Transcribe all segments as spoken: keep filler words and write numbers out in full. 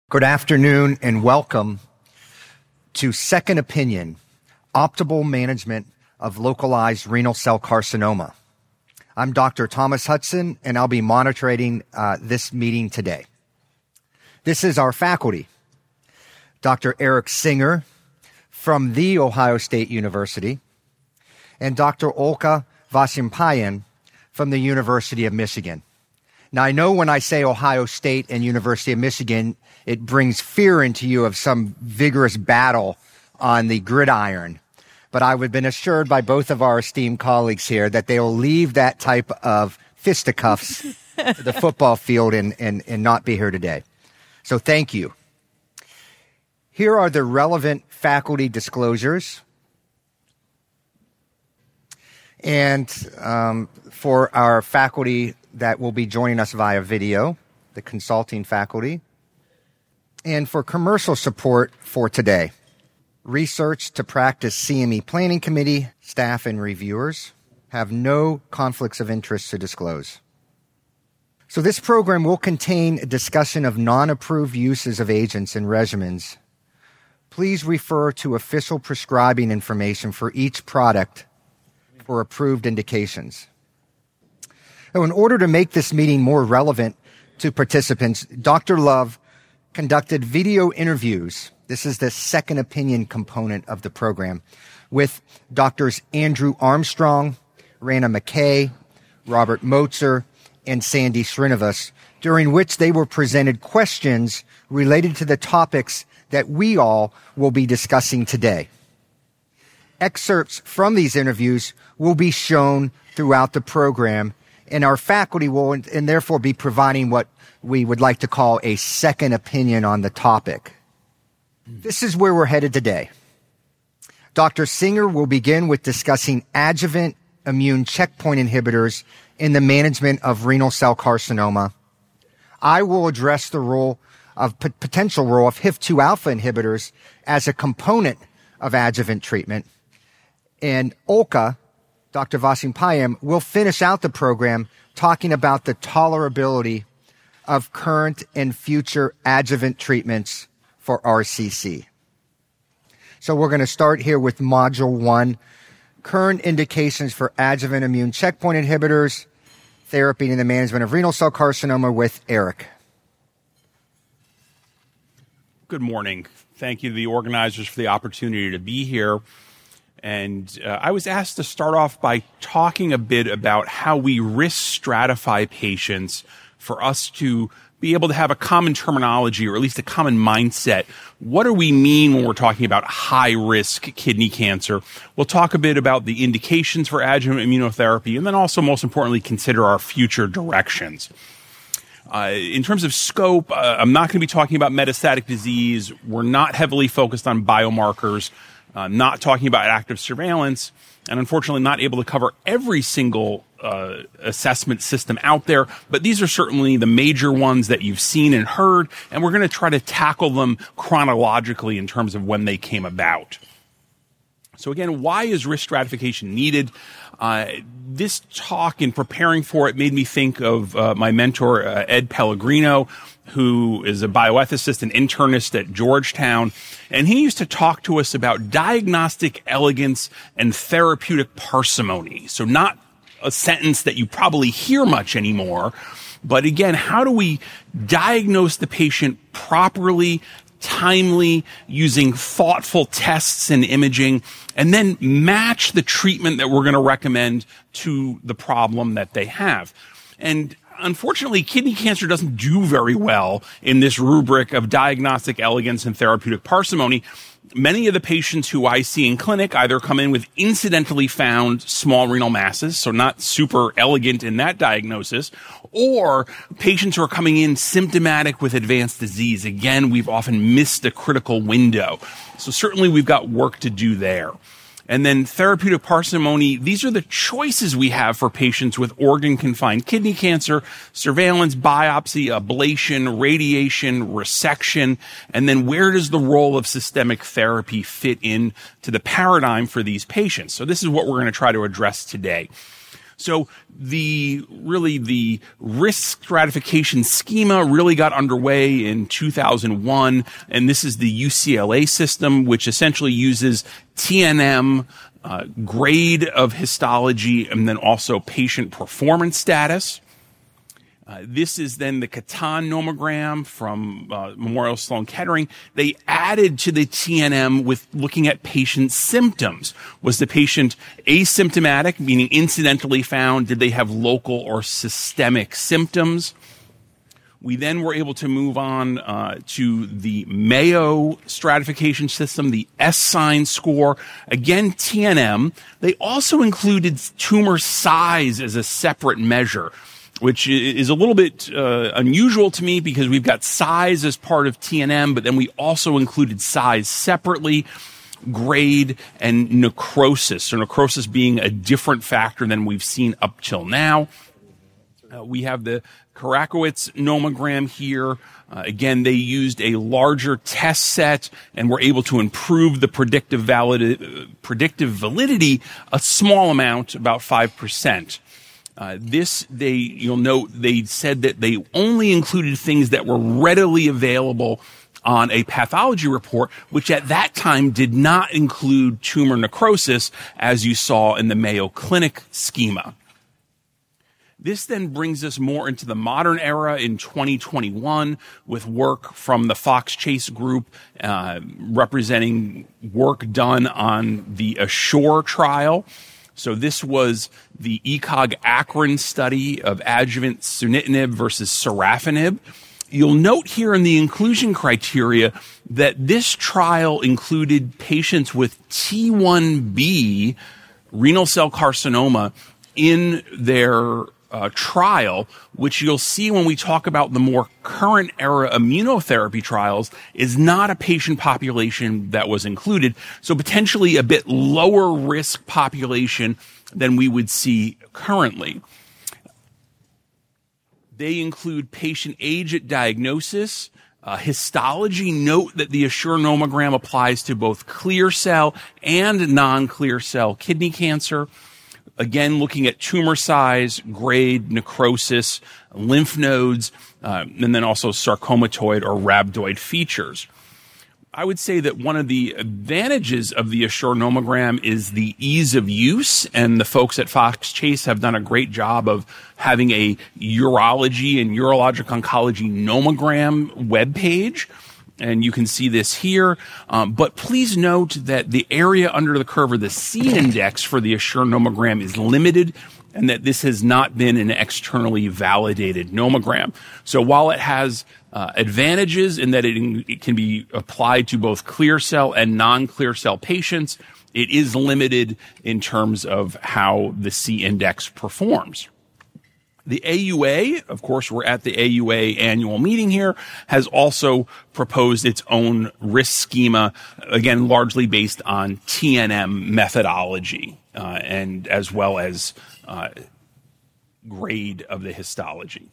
Good afternoon and welcome to Second Opinion, Optimal Management of Localized Renal Cell Carcinoma. I'm Doctor Thomas Hudson, and I'll be monitoring uh, this meeting today. This is our faculty, Doctor Eric Singer from The Ohio State University, and Doctor Olka Vasimpayan from the University of Michigan. Now, I know when I say Ohio State and University of Michigan, it brings fear into you of some vigorous battle on the gridiron. But I've been assured by both of our esteemed colleagues here that they will leave that type of fisticuffs to the football field and, and, and not be here today. So thank you. Here are the relevant faculty disclosures. And um, for our faculty that will be joining us via video, the consulting faculty, and for commercial support for today, Research to Practice C M E Planning Committee, staff and reviewers have no conflicts of interest to disclose. So this program will contain a discussion of non-approved uses of agents and regimens. Please refer to official prescribing information for each product for approved indications. So in order to make this meeting more relevant to participants, Doctor Love conducted video interviews. This is the second opinion component of the program with Doctors Andrew Armstrong, Rana McKay, Robert Motzer, and Sandy Srinivas, during which they were presented questions related to the topics that we all will be discussing today. Excerpts from these interviews will be shown throughout the program, and our faculty will and therefore be providing what we would like to call a second opinion on the topic. This is where we're headed today. Doctor Singer will begin with discussing adjuvant immune checkpoint inhibitors in the management of renal cell carcinoma. I will address the role of p- potential role of H I F two alpha inhibitors as a component of adjuvant treatment. And Olka, Doctor Vasimpayan, will finish out the program talking about the tolerability of current and future adjuvant treatments for R C C. So we're going to start here with Module one, current indications for adjuvant immune checkpoint inhibitors, therapy in the management of renal cell carcinoma with Eric. Good morning. Thank you to the organizers for the opportunity to be here. And uh, I was asked to start off by talking a bit about how we risk stratify patients for us to be able to have a common terminology or at least a common mindset. What do we mean when we're talking about high-risk kidney cancer? We'll talk a bit about the indications for adjuvant immunotherapy and then also, most importantly, consider our future directions. Uh, in terms of scope, uh, I'm not going to be talking about metastatic disease. We're not heavily focused on biomarkers. Uh, not talking about active surveillance, and unfortunately not able to cover every single uh, assessment system out there, but these are certainly the major ones that you've seen and heard, and we're going to try to tackle them chronologically in terms of when they came about. So again, why is risk stratification needed? Uh, this talk, in preparing for it, made me think of uh, my mentor, uh, Ed Pellegrino, who is a bioethicist and internist at Georgetown. And he used to talk to us about diagnostic elegance and therapeutic parsimony. So not a sentence that you probably hear much anymore, but again, how do we diagnose the patient properly, timely, using thoughtful tests and imaging, and then match the treatment that we're going to recommend to the problem that they have. And unfortunately, kidney cancer doesn't do very well in this rubric of diagnostic elegance and therapeutic parsimony. Many of the patients who I see in clinic either come in with incidentally found small renal masses, so not super elegant in that diagnosis, or patients who are coming in symptomatic with advanced disease. Again, we've often missed a critical window. So certainly we've got work to do there. And then therapeutic parsimony, these are the choices we have for patients with organ-confined kidney cancer: surveillance, biopsy, ablation, radiation, resection, and then where does the role of systemic therapy fit in to the paradigm for these patients? So this is what we're going to try to address today. So the really the risk stratification schema really got underway in two thousand one, and this is the U C L A system, which essentially uses T N M, uh, grade of histology, and then also patient performance status. Uh, this is then the Catan nomogram from uh, Memorial Sloan Kettering. They added to the T N M with looking at patient symptoms. Was the patient asymptomatic, meaning incidentally found? Did they have local or systemic symptoms? We then were able to move on uh, to the Mayo stratification system, the S-sign score. Again, T N M. They also included tumor size as a separate measure, which is a little bit uh, unusual to me because we've got size as part of T N M, but then we also included size separately, grade, and necrosis. So necrosis being a different factor than we've seen up till now. Uh, we have the Karakowitz nomogram here. Uh, again, they used a larger test set and were able to improve the predictive, valid- uh, predictive validity a small amount, about five percent. Uh, this, they, you'll note, they said that they only included things that were readily available on a pathology report, which at that time did not include tumor necrosis, as you saw in the Mayo Clinic schema. This then brings us more into the modern era in twenty twenty-one with work from the Fox Chase group uh, representing work done on the ASSURE trial. So this was the E C O G-Akron study of adjuvant sunitinib versus sorafenib. You'll note here in the inclusion criteria that this trial included patients with T one B renal cell carcinoma in their uh, trial, which you'll see when we talk about the more current era immunotherapy trials is not a patient population that was included. So potentially a bit lower risk population than we would see currently. They include patient age at diagnosis, uh, histology. Note that the ASSURE nomogram applies to both clear cell and non-clear cell kidney cancer. Again, looking at tumor size, grade, necrosis, lymph nodes, uh, and then also sarcomatoid or rhabdoid features. I would say that one of the advantages of the ASSURE nomogram is the ease of use, and the folks at Fox Chase have done a great job of having a urology and urologic oncology nomogram webpage. And you can see this here. Um, but please note that the area under the curve, or the C index for the ASSURE nomogram, is limited, and that this has not been an externally validated nomogram. So while it has uh, advantages in that it, it can be applied to both clear cell and non-clear cell patients, it is limited in terms of how the C index performs. The A U A, of course, we're at the A U A annual meeting here, has also proposed its own risk schema, again, largely based on T N M methodology, uh, and as well as uh, grade of the histology.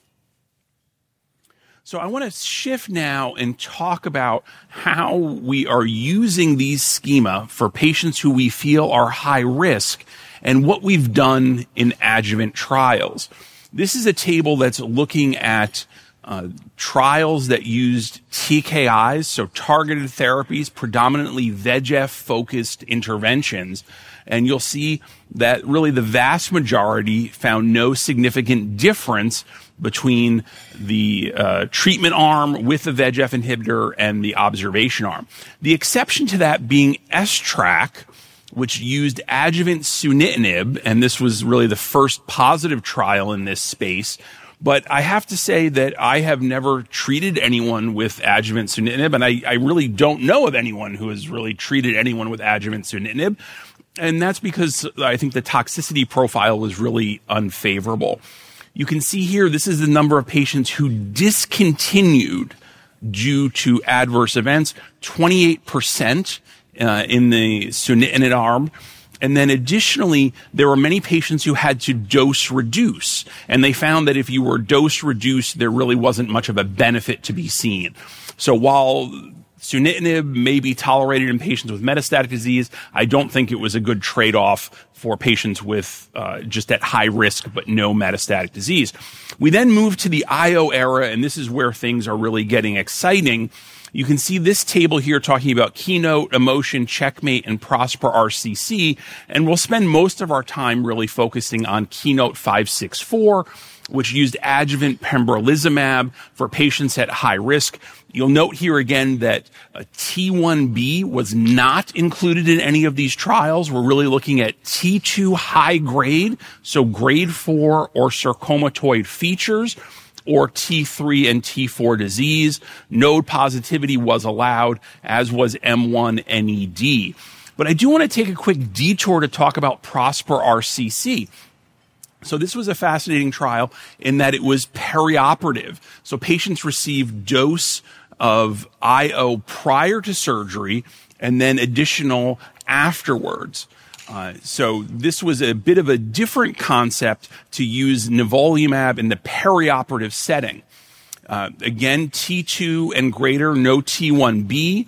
So I want to shift now and talk about how we are using these schema for patients who we feel are high risk and what we've done in adjuvant trials. This is a table that's looking at uh, trials that used T K Is, so targeted therapies, predominantly V E G F-focused interventions. And you'll see that really the vast majority found no significant difference between the uh, treatment arm with the V E G F inhibitor and the observation arm. The exception to that being S-TRAC, which used adjuvant sunitinib, and this was really the first positive trial in this space. But I have to say that I have never treated anyone with adjuvant sunitinib, and I, I really don't know of anyone who has really treated anyone with adjuvant sunitinib. And that's because I think the toxicity profile was really unfavorable. You can see here, this is the number of patients who discontinued due to adverse events, twenty-eight percent. Uh, in the sunitinib arm. And then additionally, there were many patients who had to dose reduce. And they found that if you were dose reduced, there really wasn't much of a benefit to be seen. So while Sunitinib may be tolerated in patients with metastatic disease. I don't think it was a good trade-off for patients with uh, just at high risk but no metastatic disease. We then move to the I O era, and this is where things are really getting exciting. You can see this table here talking about Keynote, Emotion, Checkmate, and Prosper R C C, and we'll spend most of our time really focusing on Keynote five six four, which used adjuvant pembrolizumab for patients at high risk. You'll note here again that uh, T one B was not included in any of these trials. We're really looking at T two high grade, so grade four or sarcomatoid features, or T three and T four disease. Node positivity was allowed, as was M one N E D. But I do want to take a quick detour to talk about Prosper R C C. So this was a fascinating trial in that it was perioperative. So patients received dose of I O prior to surgery and then additional afterwards. Uh, so this was a bit of a different concept to use nivolumab in the perioperative setting. Uh, again, T two and greater, no T one B.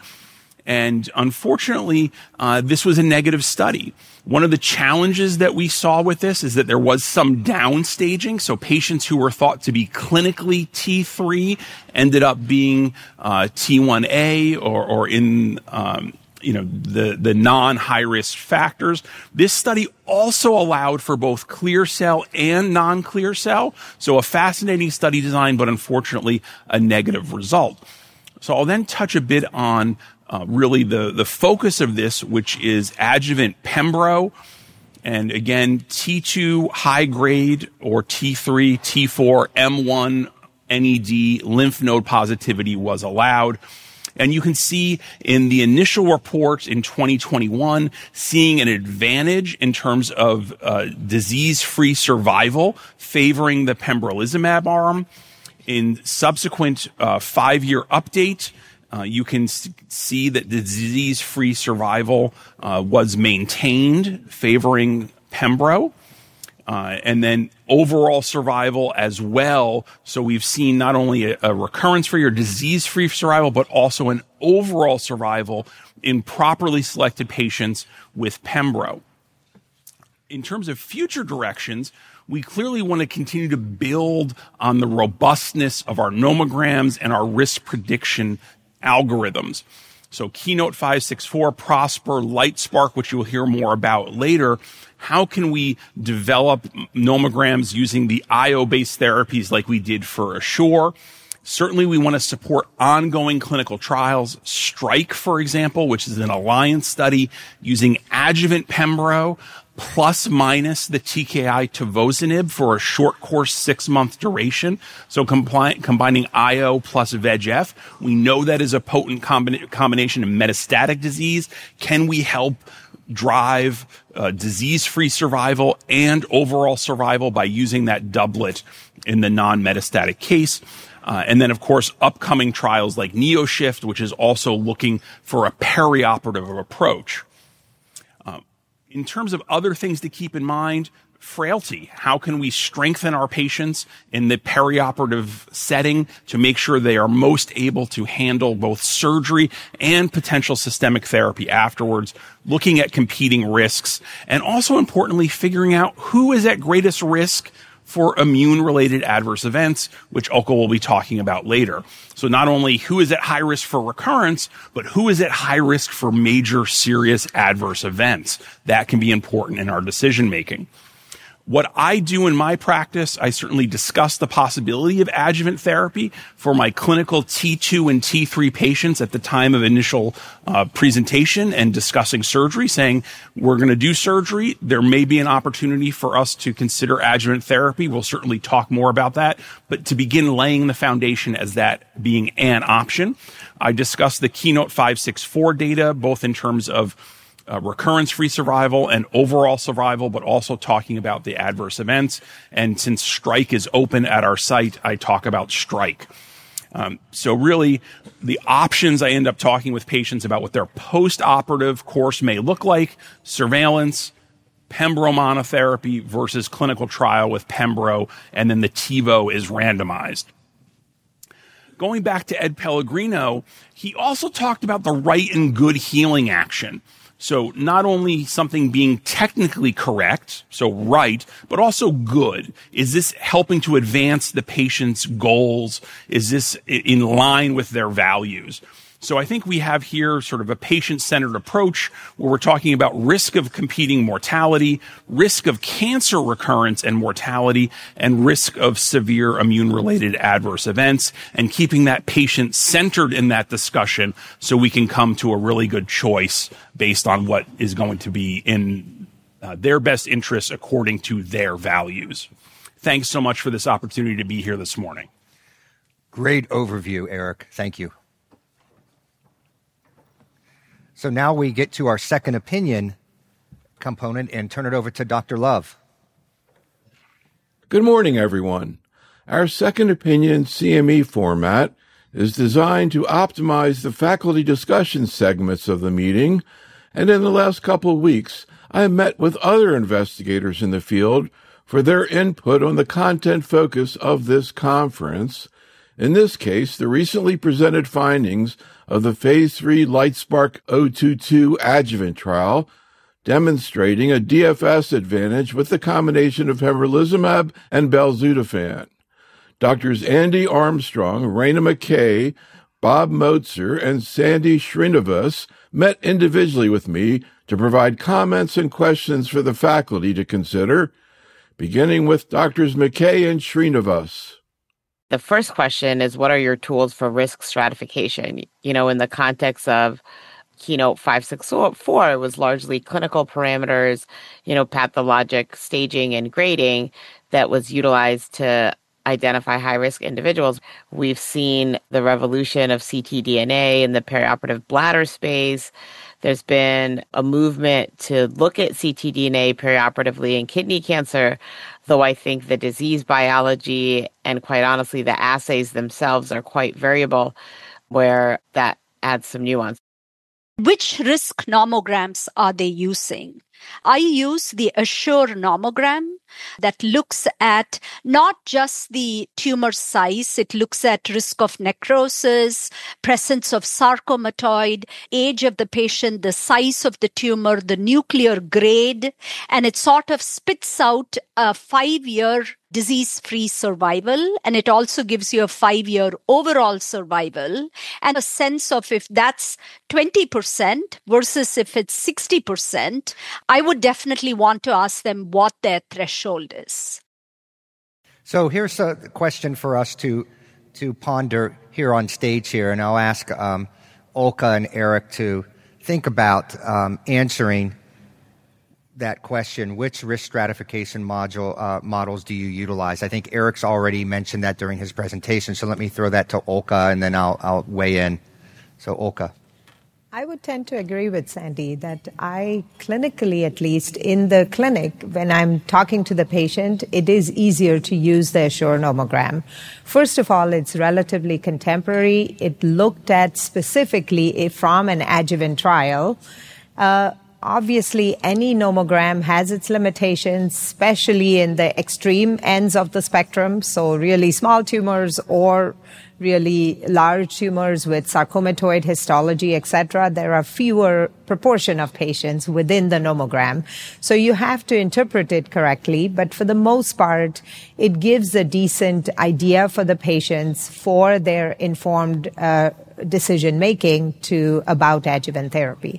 And unfortunately, uh, this was a negative study. One of the challenges that we saw with this is that there was some downstaging. So patients who were thought to be clinically T three ended up being uh, T one A or, or in um, you know the, the non-high-risk factors. This study also allowed for both clear cell and non-clear cell. So a fascinating study design, but unfortunately a negative result. So I'll then touch a bit on Uh, really the, the focus of this, which is adjuvant pembro. And again, T two high grade or T three, T four, M one N E D lymph node positivity was allowed. And you can see in the initial report in twenty twenty-one, seeing an advantage in terms of uh, disease-free survival favoring the pembrolizumab arm. In subsequent uh, five-year update, Uh, you can s- see that the disease-free survival uh, was maintained, favoring pembro, uh, and then overall survival as well. So we've seen not only a, a recurrence-free or disease-free survival, but also an overall survival in properly selected patients with pembro. In terms of future directions, we clearly want to continue to build on the robustness of our nomograms and our risk prediction algorithms. So Keynote five six four, Prosper, LightSpark, which you'll hear more about later. How can we develop nomograms using the I O-based therapies like we did for Assure? Certainly, we want to support ongoing clinical trials. Strike, for example, which is an alliance study using adjuvant pembro plus minus the T K I tivozanib for a short course six-month duration. So compli- combining I O plus V E G F. We know that is a potent combina- combination of metastatic disease. Can we help drive uh, disease-free survival and overall survival by using that doublet in the non-metastatic case? Uh, and then, of course, upcoming trials like NeoShift, which is also looking for a perioperative approach. Uh, in terms of other things to keep in mind, frailty. How can we strengthen our patients in the perioperative setting to make sure they are most able to handle both surgery and potential systemic therapy afterwards, looking at competing risks, and also importantly, figuring out who is at greatest risk for immune-related adverse events, which Oka will be talking about later. So not only who is at high risk for recurrence, but who is at high risk for major serious adverse events. That can be important in our decision-making. What I do in my practice, I certainly discuss the possibility of adjuvant therapy for my clinical T two and T three patients at the time of initial uh, presentation and discussing surgery, saying we're going to do surgery. There may be an opportunity for us to consider adjuvant therapy. We'll certainly talk more about that. But to begin laying the foundation as that being an option, I discuss the Keynote five six four data, both in terms of Uh, recurrence-free survival and overall survival, but also talking about the adverse events. And since Strike is open at our site, I talk about Strike. Um, so really, the options I end up talking with patients about what their post-operative course may look like: surveillance, pembro monotherapy versus clinical trial with pembro, and then the TiVo is randomized. going back to Ed Pellegrino, he also talked about the right and good healing action. So not only something being technically correct, so right, but also good. Is this helping to advance the patient's goals? Is this in line with their values? So I think we have here sort of a patient-centered approach where we're talking about risk of competing mortality, risk of cancer recurrence and mortality, and risk of severe immune-related adverse events, and keeping that patient centered in that discussion so we can come to a really good choice based on what is going to be in uh, their best interests according to their values. Thanks so much for this opportunity to be here this morning. Great overview, Eric. Thank you. So now we get to our second opinion component and turn it over to Doctor Love. Good morning, everyone. Our second opinion C M E format is designed to optimize the faculty discussion segments of the meeting, and in the last couple of weeks, I have met with other investigators in the field for their input on the content focus of this conference. In this case, the recently presented findings of the phase three LIGHTSPARK zero two two adjuvant trial, demonstrating a D F S advantage with the combination of pembrolizumab and belzutifan. Doctors Andy Armstrong, Raina McKay, Bob Motzer, and Sandy Srinivas met individually with me to provide comments and questions for the faculty to consider, beginning with Doctors McKay and Srinivas. The first question is, what are your tools for risk stratification? You know, in the context of Keynote five six four, it was largely clinical parameters, you know, pathologic staging and grading that was utilized to identify high-risk individuals. We've seen the revolution of C T D N A in the perioperative bladder space. There's been a movement to look at C T D N A perioperatively in kidney cancer, though I think the disease biology and, quite honestly, the assays themselves are quite variable, where that adds some nuance. Which risk nomograms are they using? I use the Assure nomogram that looks at not just the tumor size, it looks at risk of necrosis, presence of sarcomatoid, age of the patient, the size of the tumor, the nuclear grade, and it sort of spits out a five-year disease-free survival, and it also gives you a five-year overall survival and a sense of if that's twenty percent versus if it's sixty percent. I would definitely want to ask them what their threshold is. So here's a question for us to to ponder here on stage here, and I'll ask um, Olka and Eric to think about um, answering that question. Which risk stratification module uh, models do you utilize? I think Eric's already mentioned that during his presentation, so let me throw that to Olka, and then I'll, I'll weigh in. So Olka. I would tend to agree with Sandy that I clinically, at least in the clinic, when I'm talking to the patient, it is easier to use the Assure nomogram. First of all, it's relatively contemporary. It looked at specifically from an adjuvant trial. Uh, Obviously, any nomogram has its limitations, especially in the extreme ends of the spectrum, so really small tumors or really large tumors with sarcomatoid histology, et cetera. There are fewer proportion of patients within the nomogram. So you have to interpret it correctly, but for the most part, it gives a decent idea for the patients for their informed uh, decision-making to about adjuvant therapy.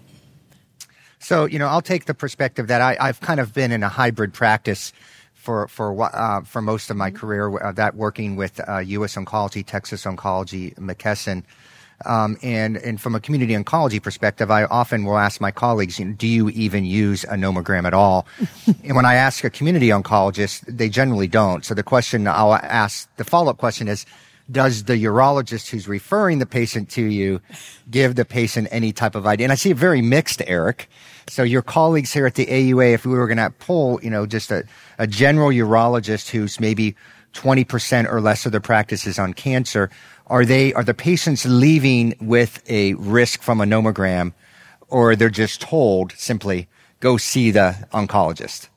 So, you know, I'll take the perspective that I, I've kind of been in a hybrid practice for for uh, for most of my career, uh, that working with uh, U S Oncology, Texas Oncology, McKesson. Um, and, and from a community oncology perspective, I often will ask my colleagues, you know, do you even use a nomogram at all? And when I ask a community oncologist, they generally don't. So the question I'll ask, the follow-up question is, does the urologist who's referring the patient to you give the patient any type of idea? And I see it very mixed, Eric. So your colleagues here at the A U A, if we were going to poll, you know, just a, a general urologist who's maybe twenty percent or less of their practice is on cancer, are they, are the patients leaving with a risk from a nomogram, or they're just told simply, go see the oncologist?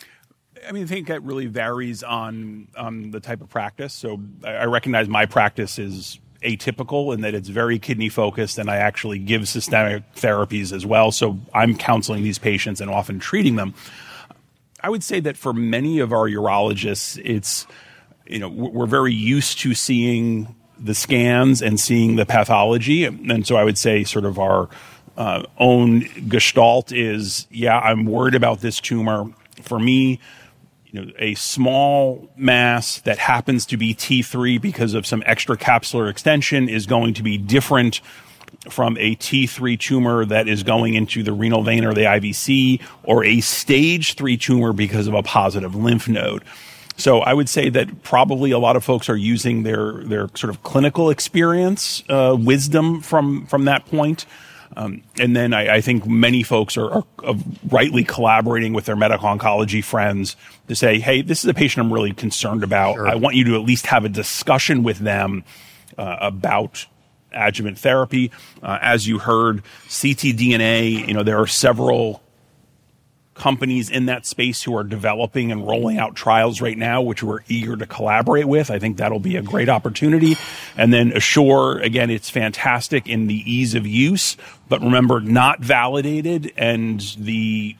I mean, I think that really varies on um, the type of practice. So I recognize my practice is atypical in that it's very kidney focused, and I actually give systemic therapies as well. So I'm counseling these patients and often treating them. I would say that for many of our urologists, it's, you know, we're very used to seeing the scans and seeing the pathology. And so I would say sort of our uh, own gestalt is, yeah, I'm worried about this tumor. For me, you know, a small mass that happens to be T three because of some extracapsular extension is going to be different from a T three tumor that is going into the renal vein or the I V C, or a stage three tumor because of a positive lymph node. So I would say that probably a lot of folks are using their their sort of clinical experience, uh, wisdom from from that point. Um, and then I, I think many folks are, are, are rightly collaborating with their medical oncology friends to say, hey, this is a patient I'm really concerned about. Sure. I want you to at least have a discussion with them uh, about adjuvant therapy. Uh, as you heard, C T D N A, you know, there are several companies in that space who are developing and rolling out trials right now, which we're eager to collaborate with. I think that'll be a great opportunity. And then Assure, again, it's fantastic in the ease of use, but remember, not validated, and the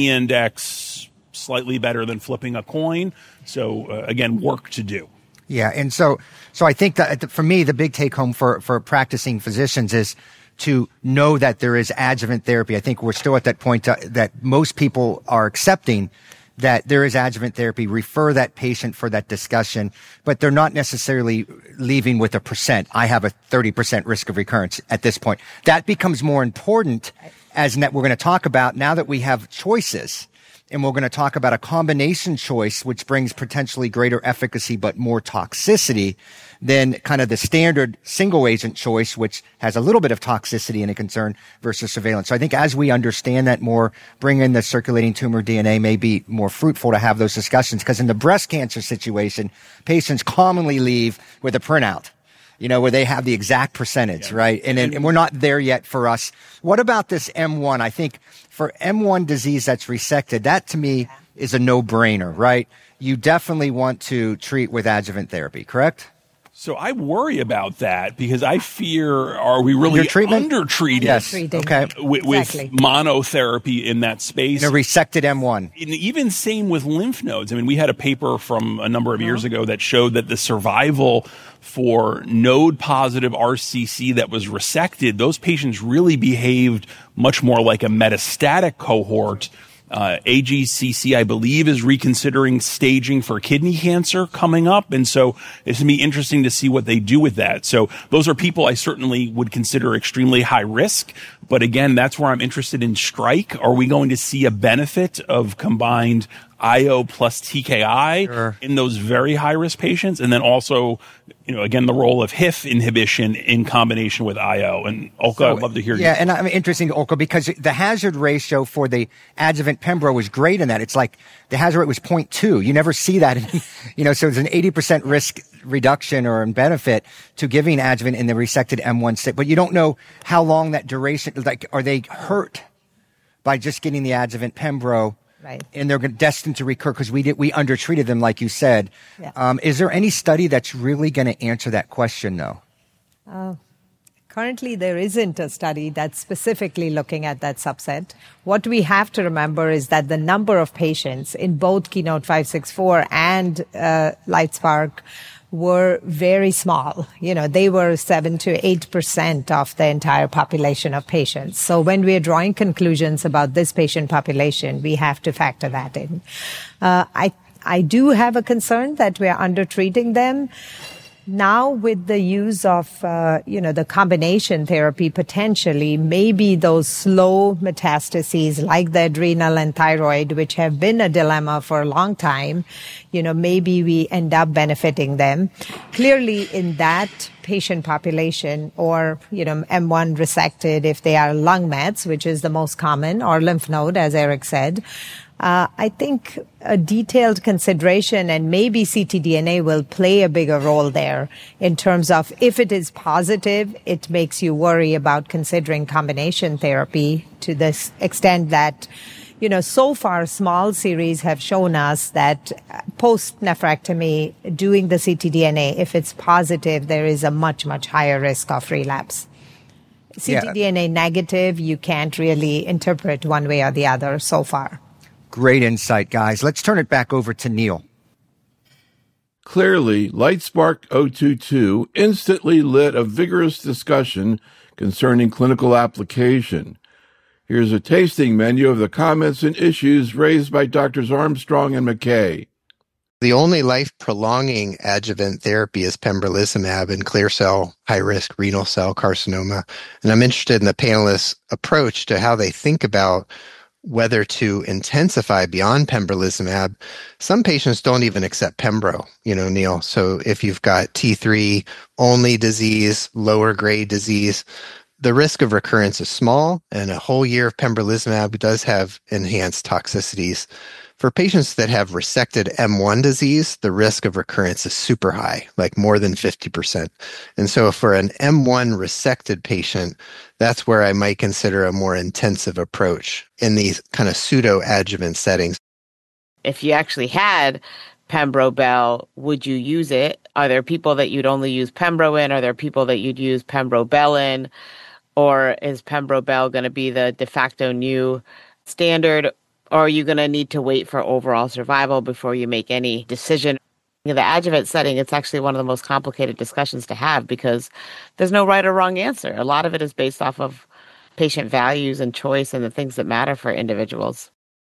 C-index slightly better than flipping a coin. So uh, again, work to do. Yeah, and so so I think that for me, the big take home for, for practicing physicians is to know that there is adjuvant therapy. I think we're still at that point uh, that most people are accepting that there is adjuvant therapy, refer that patient for that discussion, but they're not necessarily leaving with a percent. I have a thirty percent risk of recurrence at this point. That becomes more important as net we're going to talk about now that we have choices. And we're going to talk about a combination choice, which brings potentially greater efficacy but more toxicity than kind of the standard single agent choice, which has a little bit of toxicity and a concern versus surveillance. So I think as we understand that more, bring in the circulating tumor D N A may be more fruitful to have those discussions. Because in the breast cancer situation, patients commonly leave with a printout, you know, where they have the exact percentage, yeah. right? And, and, and we're not there yet for us. What about this M one? I think for M one disease that's resected, that to me is a no-brainer, right? You definitely want to treat with adjuvant therapy, correct? So I worry about that because I fear, are we really undertreated yes. okay. with, with exactly. monotherapy in that space? In a resected M one. And even same with lymph nodes. I mean, we had a paper from a number of years ago that showed that the survival for node-positive R C C that was resected, those patients really behaved much more like a metastatic cohort. Uh, A G C C, I believe, is reconsidering staging for kidney cancer coming up. And so it's going to be interesting to see what they do with that. So those are people I certainly would consider extremely high risk. But again, that's where I'm interested in STRIKE. Are we going to see a benefit of combined I O plus T K I sure. in those very high risk patients? And then also, you know, again, the role of H I F inhibition in combination with I O. And Ulka, so, I'd love to hear yeah, you. Yeah, and I'm interesting, Ulka, because the hazard ratio for the adjuvant pembro was great in that. It's like the hazard rate was zero point two. You never see that. In, you know, so it's an eighty percent risk reduction or benefit to giving adjuvant in the resected M one state. But you don't know how long that duration, like, are they hurt by just getting the adjuvant pembro? Right. And they're destined to recur because we did, we undertreated them, like you said. Yeah. Um, is there any study that's really going to answer that question, though? Uh, currently, there isn't a study that's specifically looking at that subset. What we have to remember is that the number of patients in both Keynote five six four and uh, LIGHTSPARK were very small. You know, they were seven to eight percent of the entire population of patients. So when we're drawing conclusions about this patient population, we have to factor that in. Uh, I, I do have a concern that we're undertreating them. Now, with the use of, uh, you know, the combination therapy, potentially, maybe those slow metastases like the adrenal and thyroid, which have been a dilemma for a long time, you know, maybe we end up benefiting them. Clearly, in that patient population, or, you know, M one resected, if they are lung mets, which is the most common, or lymph node, as Eric said, Uh, I think a detailed consideration, and maybe C T D N A will play a bigger role there in terms of if it is positive, it makes you worry about considering combination therapy to this extent that, you know, so far small series have shown us that post nephrectomy, doing the C T D N A, if it's positive, there is a much, much higher risk of relapse. C T D N A yeah. negative, you can't really interpret one way or the other so far. Great insight, guys. Let's turn it back over to Neil. Clearly, LightSpark zero two two instantly lit a vigorous discussion concerning clinical application. Here's a tasting menu of the comments and issues raised by Doctors Armstrong and McKay. The only life-prolonging adjuvant therapy is pembrolizumab in clear cell, high-risk renal cell carcinoma. And I'm interested in the panelists' approach to how they think about whether to intensify beyond pembrolizumab. Some patients don't even accept pembro, you know, Neil. So if you've got T three only disease, lower grade disease, the risk of recurrence is small, and a whole year of pembrolizumab does have enhanced toxicities. For patients that have resected M one disease, the risk of recurrence is super high, like more than fifty percent. And so for an M one resected patient, that's where I might consider a more intensive approach in these kind of pseudo-adjuvant settings. If you actually had Pembro-Bel, would you use it? Are there people that you'd only use Pembro in? Are there people that you'd use Pembro-Bel in? Or is Pembro-Bel going to be the de facto new standard? Or are you going to need to wait for overall survival before you make any decision? In the adjuvant setting, it's actually one of the most complicated discussions to have because there's no right or wrong answer. A lot of it is based off of patient values and choice and the things that matter for individuals.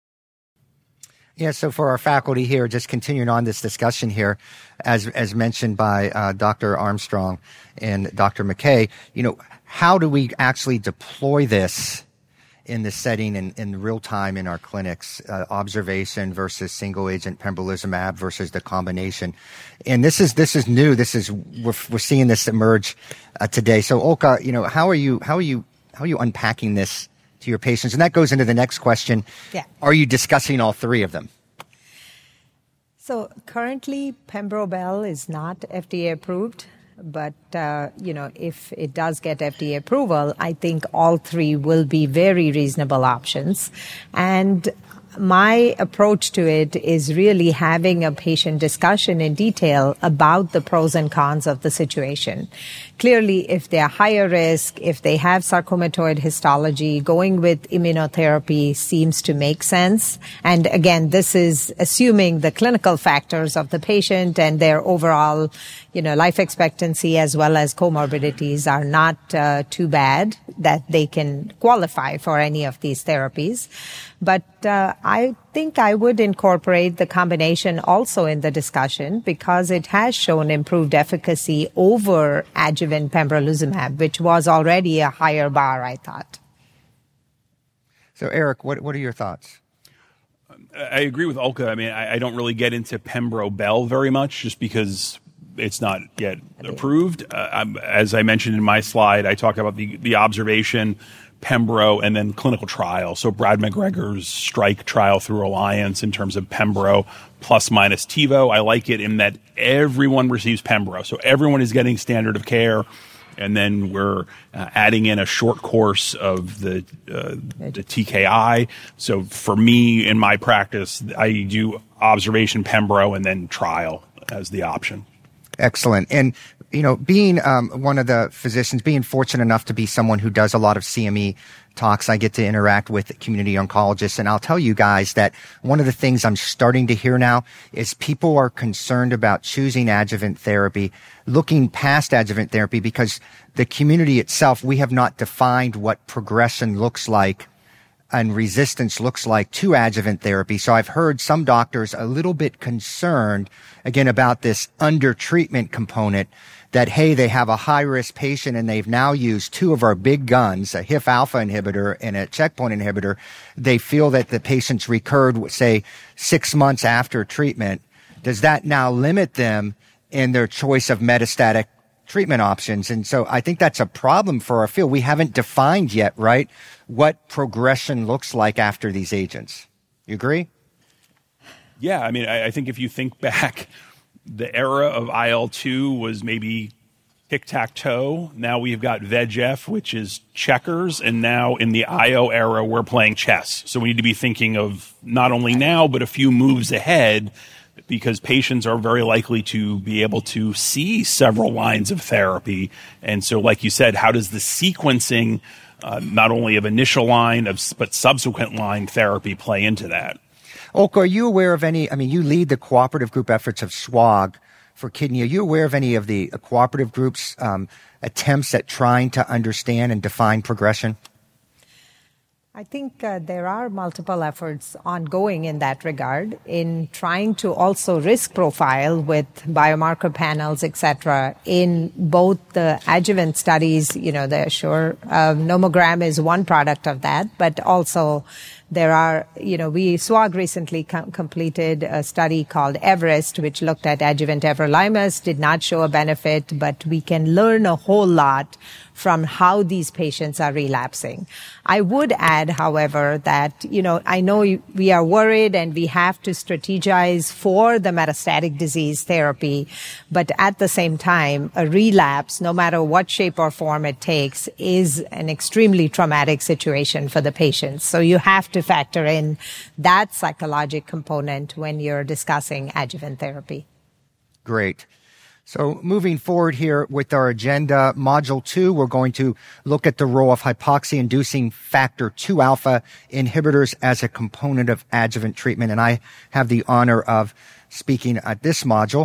Yeah, so for our faculty here, just continuing on this discussion here, as as mentioned by uh, Doctor Armstrong and Doctor McKay, you know, how do we actually deploy this in the setting in, in real time in our clinics, uh, observation versus single agent pembrolizumab versus the combination? And this is this is new. This is we're we're seeing this emerge uh, today. So Olka, you know, how are you how are you how are you unpacking this to your patients? And that goes into the next question. Yeah. Are you discussing all three of them? So currently, Pembro-Bel is not F D A approved. But, uh, you know, if it does get F D A approval, I think all three will be very reasonable options. And my approach to it is really having a patient discussion in detail about the pros and cons of the situation. Clearly, if they're higher risk, if they have sarcomatoid histology, going with immunotherapy seems to make sense. And again, this is assuming the clinical factors of the patient and their overall, you know, life expectancy as well as comorbidities are not uh, too bad that they can qualify for any of these therapies. But uh, I think I would incorporate the combination also in the discussion because it has shown improved efficacy over adjuvant pembrolizumab, which was already a higher bar, I thought. So, Eric, what what are your thoughts? I agree with Olka. I mean, I, I don't really get into Pembro-Bel very much just because it's not yet approved. Uh, I'm, as I mentioned in my slide, I talk about the, the observation, Pembro, and then clinical trial. So Brad McGregor's STRIKE trial through Alliance in terms of Pembro plus minus TiVo. I like it in that everyone receives Pembro. So everyone is getting standard of care. And then we're uh, adding in a short course of the, uh, the T K I. So for me, in my practice, I do observation Pembro and then trial as the option. Excellent. And, you know, being um, one of the physicians, being fortunate enough to be someone who does a lot of C M E talks, I get to interact with community oncologists. And I'll tell you guys that one of the things I'm starting to hear now is people are concerned about choosing adjuvant therapy, looking past adjuvant therapy, because the community itself, we have not defined what progression looks like and resistance looks like to adjuvant therapy. So I've heard some doctors a little bit concerned, again, about this under-treatment component that, hey, they have a high-risk patient and they've now used two of our big guns, a H I F alpha inhibitor and a checkpoint inhibitor. They feel that the patient's recurred, say, six months after treatment. Does that now limit them in their choice of metastatic treatment options? And so I think that's a problem for our field. We haven't defined yet, right, what progression looks like after these agents. You agree? Yeah, I mean, I, I think if you think back, the era of I L two was maybe tic-tac-toe. Now we've got V E G F, which is checkers. And now in the I O era, we're playing chess. So we need to be thinking of not only now, but a few moves ahead, because patients are very likely to be able to see several lines of therapy. And so, like you said, how does the sequencing, uh, not only of initial line, of but subsequent line therapy play into that? Ulka, are you aware of any, I mean, you lead the cooperative group efforts of SWOG for kidney. Are you aware of any of the uh, cooperative groups' um, attempts at trying to understand and define progression? I think uh, there are multiple efforts ongoing in that regard in trying to also risk profile with biomarker panels, et cetera, in both the adjuvant studies. You know, the Assure uh, nomogram is one product of that, but also there are, you know, we, SWOG recently com- completed a study called Everest, which looked at adjuvant everolimus, did not show a benefit, but we can learn a whole lot from how these patients are relapsing. I would add, however, that, you know, I know we are worried and we have to strategize for the metastatic disease therapy, but at the same time, a relapse, no matter what shape or form it takes, is an extremely traumatic situation for the patients. So you have to factor in that psychological component when you're discussing adjuvant therapy. Great. So moving forward here with our agenda, module two, we're going to look at the role of hypoxia-inducing factor two alpha inhibitors as a component of adjuvant treatment. And I have the honor of speaking at this module.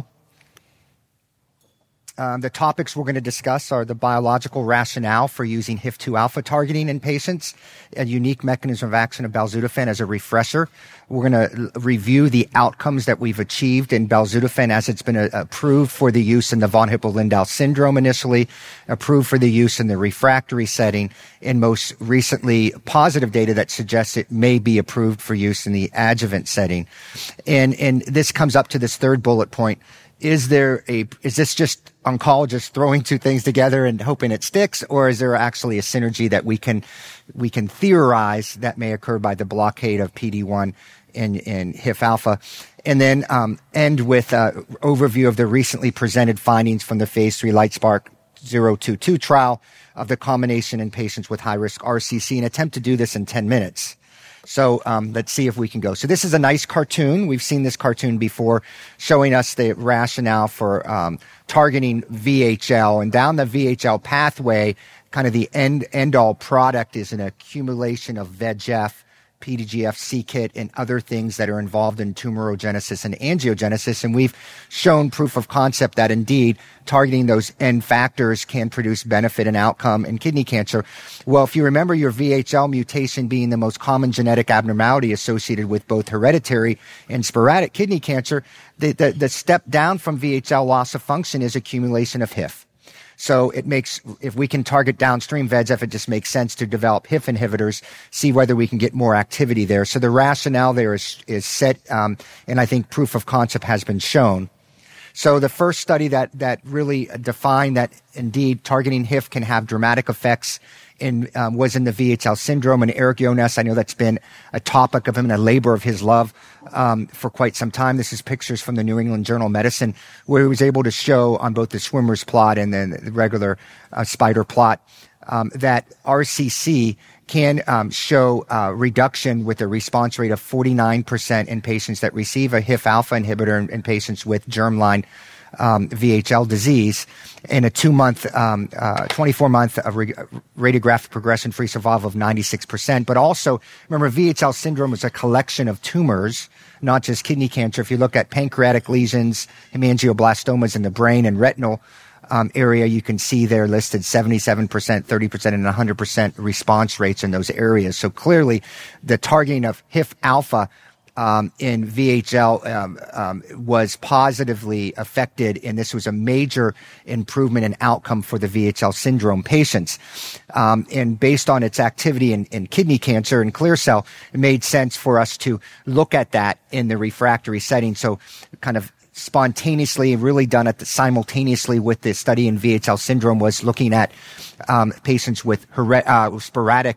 Um, the topics we're going to discuss are the biological rationale for using H I F two alpha targeting in patients, a unique mechanism of action of belzutifan as a refresher. We're going to review the outcomes that we've achieved in belzutifan as it's been uh, approved for the use in the von Hippel-Lindau syndrome initially, approved for the use in the refractory setting, and most recently positive data that suggests it may be approved for use in the adjuvant setting. And, and this comes up to this third bullet point. Is there a, is this just oncologists throwing two things together and hoping it sticks, or is there actually a synergy that we can, we can theorize that may occur by the blockade of P D one and, and H I F alpha? And then, um, end with an overview of the recently presented findings from the phase three LIGHTSPARK zero two two trial of the combination in patients with high risk R C C, and attempt to do this in ten minutes. So um, let's see if we can go. So this is a nice cartoon. We've seen this cartoon before, showing us the rationale for um, targeting V H L. And down the V H L pathway, kind of the end, end-all product is an accumulation of V E G F, P D G F, c KIT, and other things that are involved in tumorigenesis and angiogenesis. And we've shown proof of concept that indeed targeting those end factors can produce benefit and outcome in kidney cancer. Well, if you remember your V H L mutation being the most common genetic abnormality associated with both hereditary and sporadic kidney cancer, the, the, the step down from V H L loss of function is accumulation of H I F. So it makes, if we can target downstream V E G F, it just makes sense to develop H I F inhibitors, see whether we can get more activity there. So the rationale there is, is set, um, and I think proof of concept has been shown. So the first study that, that really defined that indeed targeting H I F can have dramatic effects in, um, was in the V H L syndrome. And Eric Jonas, I know that's been a topic of him and a labor of his love um, for quite some time. This is pictures from the New England Journal of Medicine, where he was able to show on both the swimmer's plot and then the regular uh, spider plot um, that R C C can um, show uh, reduction with a response rate of forty-nine percent in patients that receive a H I F alpha inhibitor in, in patients with germline um, V H L disease, in a two-month, um, uh, twenty-four month uh, re- radiographic progression-free survival of ninety-six percent. But also, remember, V H L syndrome is a collection of tumors, not just kidney cancer. If you look at pancreatic lesions, hemangioblastomas in the brain, and retinal um, area, you can see they're listed seventy-seven percent, thirty percent, and one hundred percent response rates in those areas. So clearly, the targeting of H I F alpha Um, in V H L um, um, was positively affected, and this was a major improvement in outcome for the V H L syndrome patients. Um, and based on its activity in, in kidney cancer and clear cell, it made sense for us to look at that in the refractory setting. So kind of spontaneously, really done at the, simultaneously with the study in V H L syndrome, was looking at um, patients with her- uh, sporadic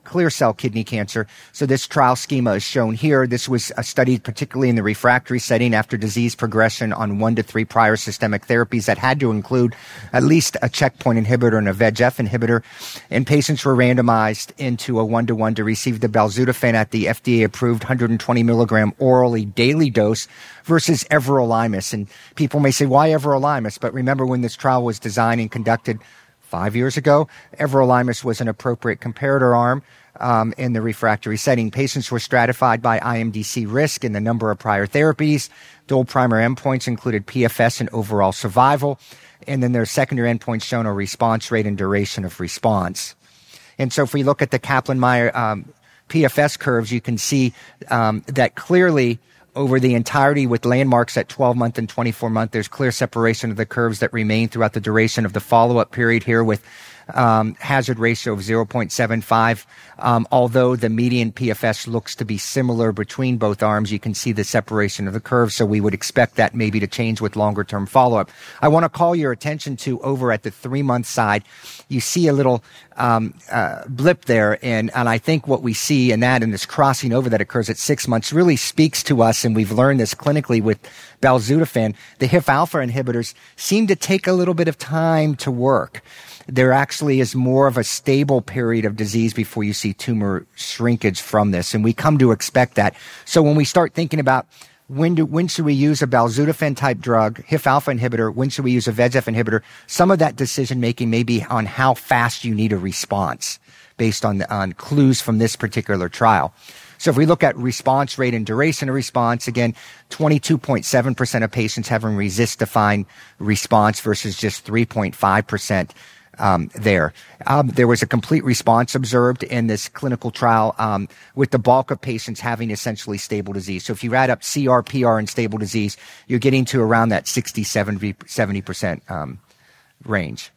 clear cell kidney cancer. So this trial schema is shown here. This was uh, studied particularly in the refractory setting after disease progression on one to three prior systemic therapies that had to include at least a checkpoint inhibitor and a V E G F inhibitor. And patients were randomized into a one-to-one to receive the belzutifan at the F D A-approved one hundred twenty milligram orally daily dose versus everolimus. And people may say, why everolimus? But remember, when this trial was designed and conducted five years ago, everolimus was an appropriate comparator arm um, in the refractory setting. Patients were stratified by I M D C risk and the number of prior therapies. Dual primary endpoints included P F S and overall survival. And then their secondary endpoints shown are response rate and duration of response. And so if we look at the Kaplan-Meier um, P F S curves, you can see um, that clearly over the entirety with landmarks at twelve month and twenty-four month, there's clear separation of the curves that remain throughout the duration of the follow-up period here with um, hazard ratio of zero point seven five. Um, although the median P F S looks to be similar between both arms, you can see the separation of the curves, so we would expect that maybe to change with longer-term follow-up. I want to call your attention to over at the three-month side. You see a little um, uh, blip there, and, and I think what we see in that and this crossing over that occurs at six months really speaks to us, and we've learned this clinically with belzutifan. The H I F alpha inhibitors seem to take a little bit of time to work. There actually is more of a stable period of disease before you see tumor shrinkage from this, and we come to expect that. So when we start thinking about when do when should we use a belzutifan type drug, H I F alpha inhibitor, when should we use a V E G F inhibitor, some of that decision making may be on how fast you need a response based on the, on clues from this particular trial. So if we look at response rate and duration of response, again, twenty-two point seven percent of patients having RECIST-defined response versus just three point five percent um, there. Um, there was a complete response observed in this clinical trial um, with the bulk of patients having essentially stable disease. So if you add up C R, P R, and stable disease, you're getting to around that sixty, seventy percent um, range.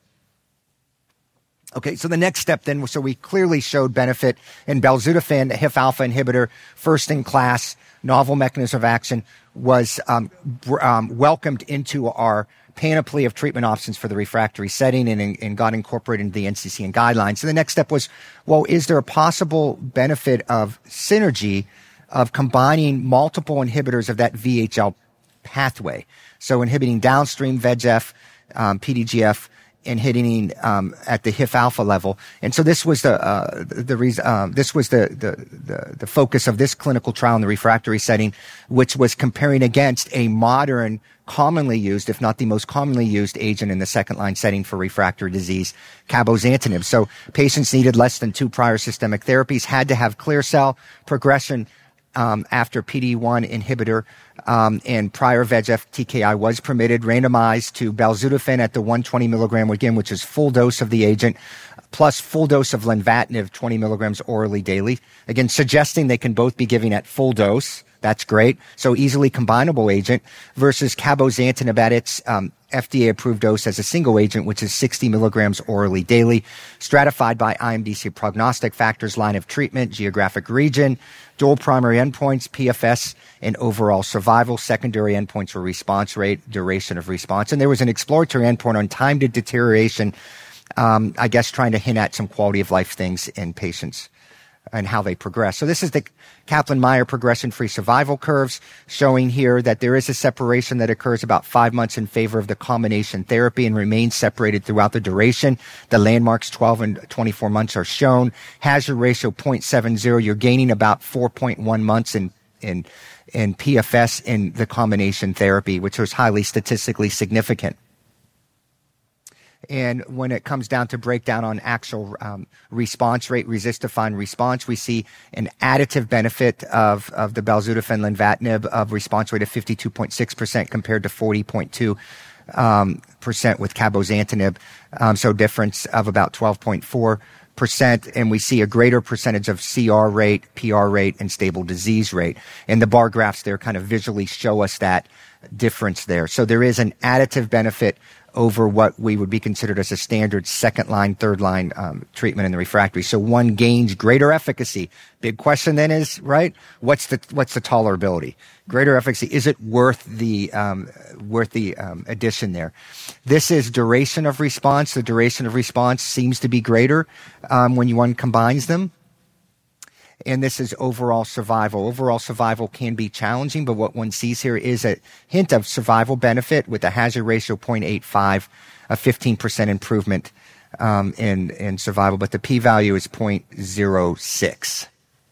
Okay, so the next step then, so we clearly showed benefit in belzutifan, the H I F alpha inhibitor, first in class, novel mechanism of action, was um, um, welcomed into our panoply of treatment options for the refractory setting and, and got incorporated into the N C C N guidelines. So the next step was, well, is there a possible benefit of synergy of combining multiple inhibitors of that V H L pathway? So inhibiting downstream V E G F, um, P D G F, and hitting um, at the H I F alpha level, and so this was the uh, the reason. Um, this was the, the the the focus of this clinical trial in the refractory setting, which was comparing against a modern, commonly used, if not the most commonly used, agent in the second line setting for refractory disease, cabozantinib. So patients needed less than two prior systemic therapies, had to have clear cell progression Um, after P D one inhibitor, um, and prior V E G F T K I was permitted, randomized to belzutifan at the one hundred twenty milligram again, which is full dose of the agent, plus full dose of lenvatinib, twenty milligrams orally daily. Again, suggesting they can both be given at full dose. That's great. So easily combinable agent versus cabozantinib at its um, F D A-approved dose as a single agent, which is sixty milligrams orally daily, stratified by I M D C prognostic factors, line of treatment, geographic region, dual primary endpoints, P F S, and overall survival. Secondary endpoints were response rate, duration of response. And there was an exploratory endpoint on time to deterioration, um, I guess trying to hint at some quality of life things in patients and how they progress. So this is the Kaplan-Meier progression-free survival curves, showing here that there is a separation that occurs about five months in favor of the combination therapy and remains separated throughout the duration. The landmarks twelve and twenty-four months are shown. Hazard ratio zero point seven zero. You're gaining about four point one months in, in, in P F S in the combination therapy, which was highly statistically significant. And when it comes down to breakdown on actual um, response rate, RECIST-defined response, we see an additive benefit of, of the belzutifan lenvatinib of response rate of fifty-two point six percent compared to forty point two um, percent with cabozantinib. Um, so difference of about twelve point four percent. And we see a greater percentage of C R rate, P R rate, and stable disease rate. And the bar graphs there kind of visually show us that difference there. So there is an additive benefit over what we would be considered as a standard second line, third line um, treatment in the refractory. So one gains greater efficacy. Big question then is, right? What's the what's the tolerability? Greater efficacy. Is it worth the um, worth the um, addition there? This is duration of response. The duration of response seems to be greater um, when you one combines them. and this is overall survival. Overall survival can be challenging, but what one sees here is a hint of survival benefit with a hazard ratio zero point eight five, a fifteen percent improvement um, in, in survival, but the p-value is zero point zero six.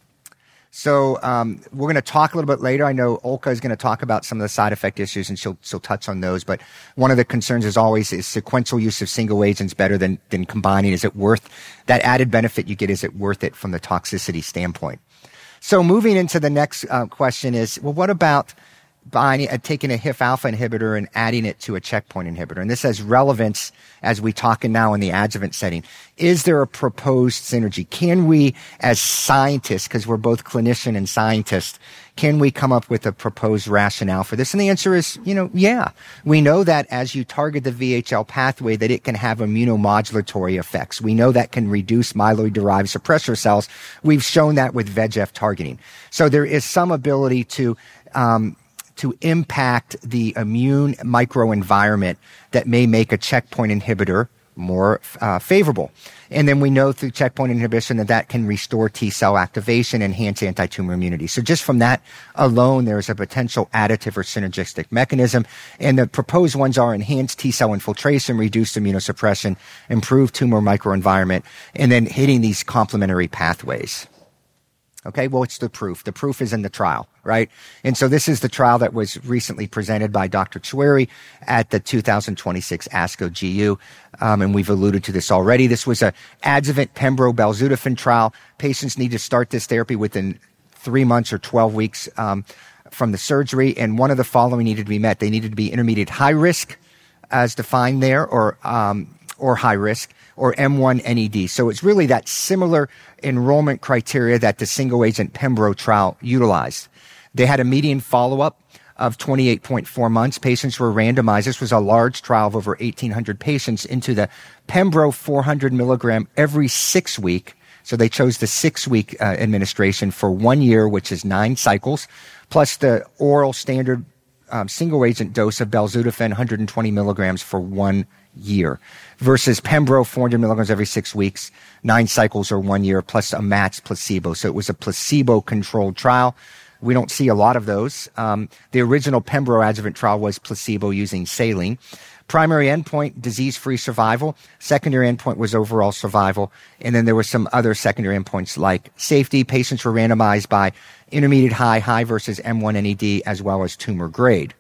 So um, we're going to talk a little bit later. I know Olka is going to talk about some of the side effect issues, and she'll she'll touch on those. But one of the concerns, as always, is sequential use of single agents better than than combining. Is it worth that added benefit you get? Is it worth it from the toxicity standpoint? So moving into the next uh, question is, well, what about buying, uh, taking a H I F alpha inhibitor and adding it to a checkpoint inhibitor? And this has relevance as we talk now in the adjuvant setting. Is there a proposed synergy? Can we, as scientists, because we're both clinician and scientists, can we come up with a proposed rationale for this? And the answer is, you know, yeah. We know that as you target the V H L pathway, that it can have immunomodulatory effects. We know that can reduce myeloid-derived suppressor cells. We've shown that with V E G F targeting. So there is some ability to um, to impact the immune microenvironment that may make a checkpoint inhibitor more uh, favorable. And then we know through checkpoint inhibition that that can restore T cell activation, enhance anti-tumor immunity. So just from that alone, there is a potential additive or synergistic mechanism. And the proposed ones are enhanced T cell infiltration, reduced immunosuppression, improved tumor microenvironment, and then hitting these complementary pathways. Okay, well, it's the proof. The proof is in the trial, right? And so this is the trial that was recently presented by Doctor Choueiri at the two thousand twenty-six ASCO G U, um, and we've alluded to this already. This was a adjuvant pembro belzutifan trial. Patients need to start this therapy within three months or twelve weeks um, from the surgery, and one of the following needed to be met. They needed to be intermediate high risk, as defined there, or um, or high risk, or M one N E D. So it's really that similar enrollment criteria that the single agent pembro trial utilized. They had a median follow-up of twenty-eight point four months. Patients were randomized. This was a large trial of over eighteen hundred patients into the pembro four hundred milligram every six week. So they chose the six week uh, administration for one year, which is nine cycles, plus the oral standard um, single agent dose of belzutifan, one hundred twenty milligrams for one year, versus pembro four hundred milligrams every six weeks, nine cycles or one year, plus a matched placebo. So it was a placebo-controlled trial. We don't see a lot of those. Um, the original pembro adjuvant trial was placebo using saline. Primary endpoint, disease-free survival. Secondary endpoint was overall survival. And then there were some other secondary endpoints like safety. Patients were randomized by intermediate high, high versus M one N E D, as well as tumor grade.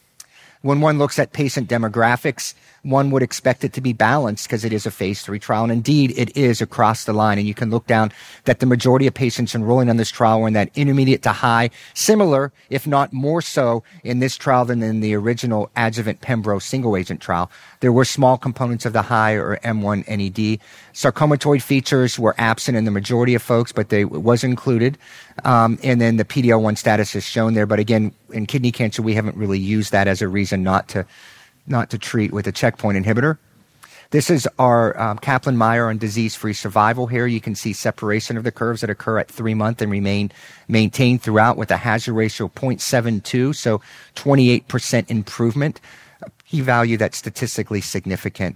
When one looks at patient demographics, one would expect it to be balanced because it is a phase three trial. And indeed, it is across the line. And you can look down that the majority of patients enrolling on this trial were in that intermediate to high, similar, if not more so, in this trial than in the original adjuvant pembro single agent trial. There were small components of the high or M one N E D. Sarcomatoid features were absent in the majority of folks, but they it was included. Um, and then the P D L one status is shown there. But again, in kidney cancer, we haven't really used that as a reason not to not to treat with a checkpoint inhibitor. This is our um, Kaplan-Meier on disease-free survival here. You can see separation of the curves that occur at three months and remain maintained throughout with a hazard ratio of zero point seven two, so twenty-eight percent improvement, a p-value that's statistically significant.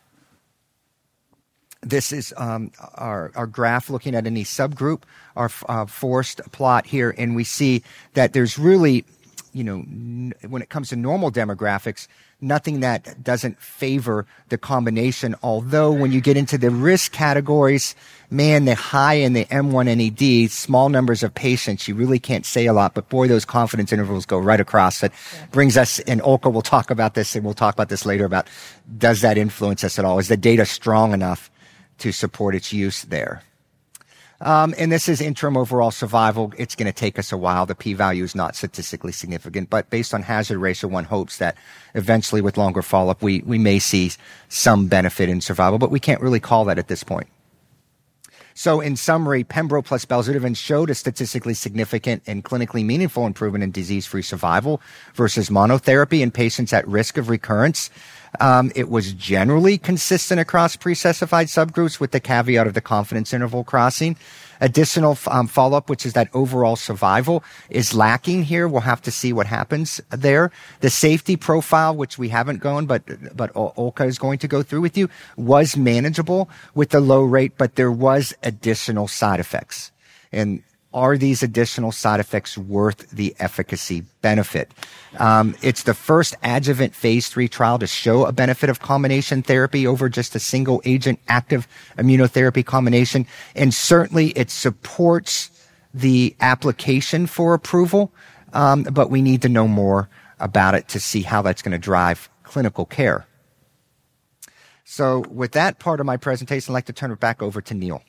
This is um, our, our graph looking at any subgroup, our uh, forced plot here, and we see that there's really, you know, n- when it comes to normal demographics, nothing that doesn't favor the combination. Although when you get into the risk categories, man, the high and the M one N E D, small numbers of patients, you really can't say a lot, but boy, those confidence intervals go right across. That yeah. brings us, and Olka will talk about this, and we'll talk about this later about, does that influence us at all? Is the data strong enough to support its use there? Um, and this is interim overall survival. It's going to take us a while. The p-value is not statistically significant, but based on hazard ratio, one hopes that eventually with longer follow-up, we, we may see some benefit in survival, but we can't really call that at this point. So in summary, pembro plus belzutifan showed a statistically significant and clinically meaningful improvement in disease-free survival versus monotherapy in patients at risk of recurrence. Um, it was generally consistent across pre-specified subgroups with the caveat of the confidence interval crossing. Additional um, follow-up, which is that overall survival, is lacking here. We'll have to see what happens there. The safety profile, which we haven't gone, but but Olka is going to go through with you, was manageable with the low rate, but there was additional side effects. And are these additional side effects worth the efficacy benefit? Um, it's the first adjuvant phase three trial to show a benefit of combination therapy over just a single agent active immunotherapy combination. And certainly it supports the application for approval, um, but we need to know more about it to see how that's going to drive clinical care. So with that part of my presentation, I'd like to turn it back over to Neil.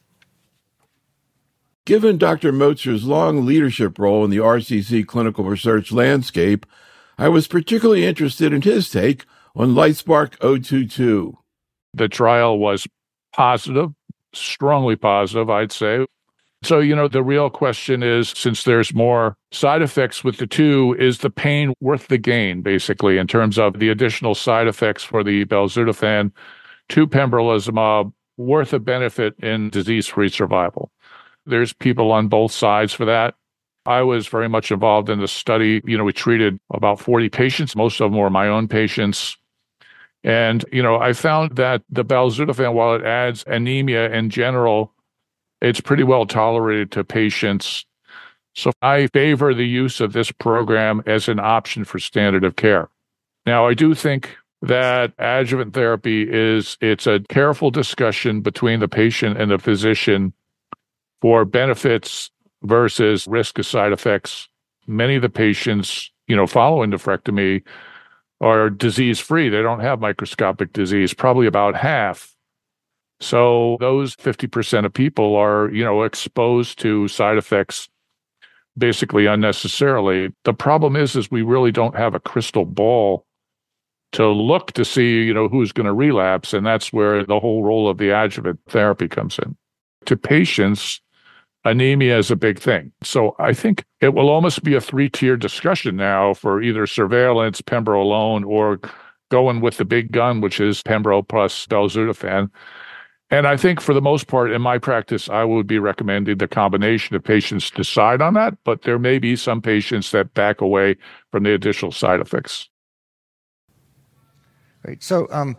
Given Doctor Motzer's long leadership role in the R C C clinical research landscape, I was particularly interested in his take on LIGHTSPARK zero two two. The trial was positive, strongly positive, I'd say. So, you know, the real question is, since there's more side effects with the two, is the pain worth the gain, basically, in terms of the additional side effects for the belzutifan to pembrolizumab worth a benefit in disease-free survival? There's people on both sides for that. I was very much involved in the study. You know, we treated about forty patients. Most of them were my own patients. And, you know, I found that the belzutifan, while it adds anemia in general, it's pretty well tolerated to patients. So I favor the use of this program as an option for standard of care. Now, I do think that adjuvant therapy is, it's a careful discussion between the patient and the physician for benefits versus risk of side effects. Many of the patients, you know, following nephrectomy are disease-free. They don't have microscopic disease, probably about half. So those fifty percent of people are, you know, exposed to side effects basically unnecessarily. The problem is, is we really don't have a crystal ball to look to see, you know, who's going to relapse. And that's where the whole role of the adjuvant therapy comes in. To patients, anemia is a big thing. So I think it will almost be a three-tier discussion now for either surveillance, pembro alone, or going with the big gun, which is pembro plus belzutifan. And I think for the most part, in my practice, I would be recommending the combination if patients decide on that, but there may be some patients that back away from the additional side effects. Great. So, um,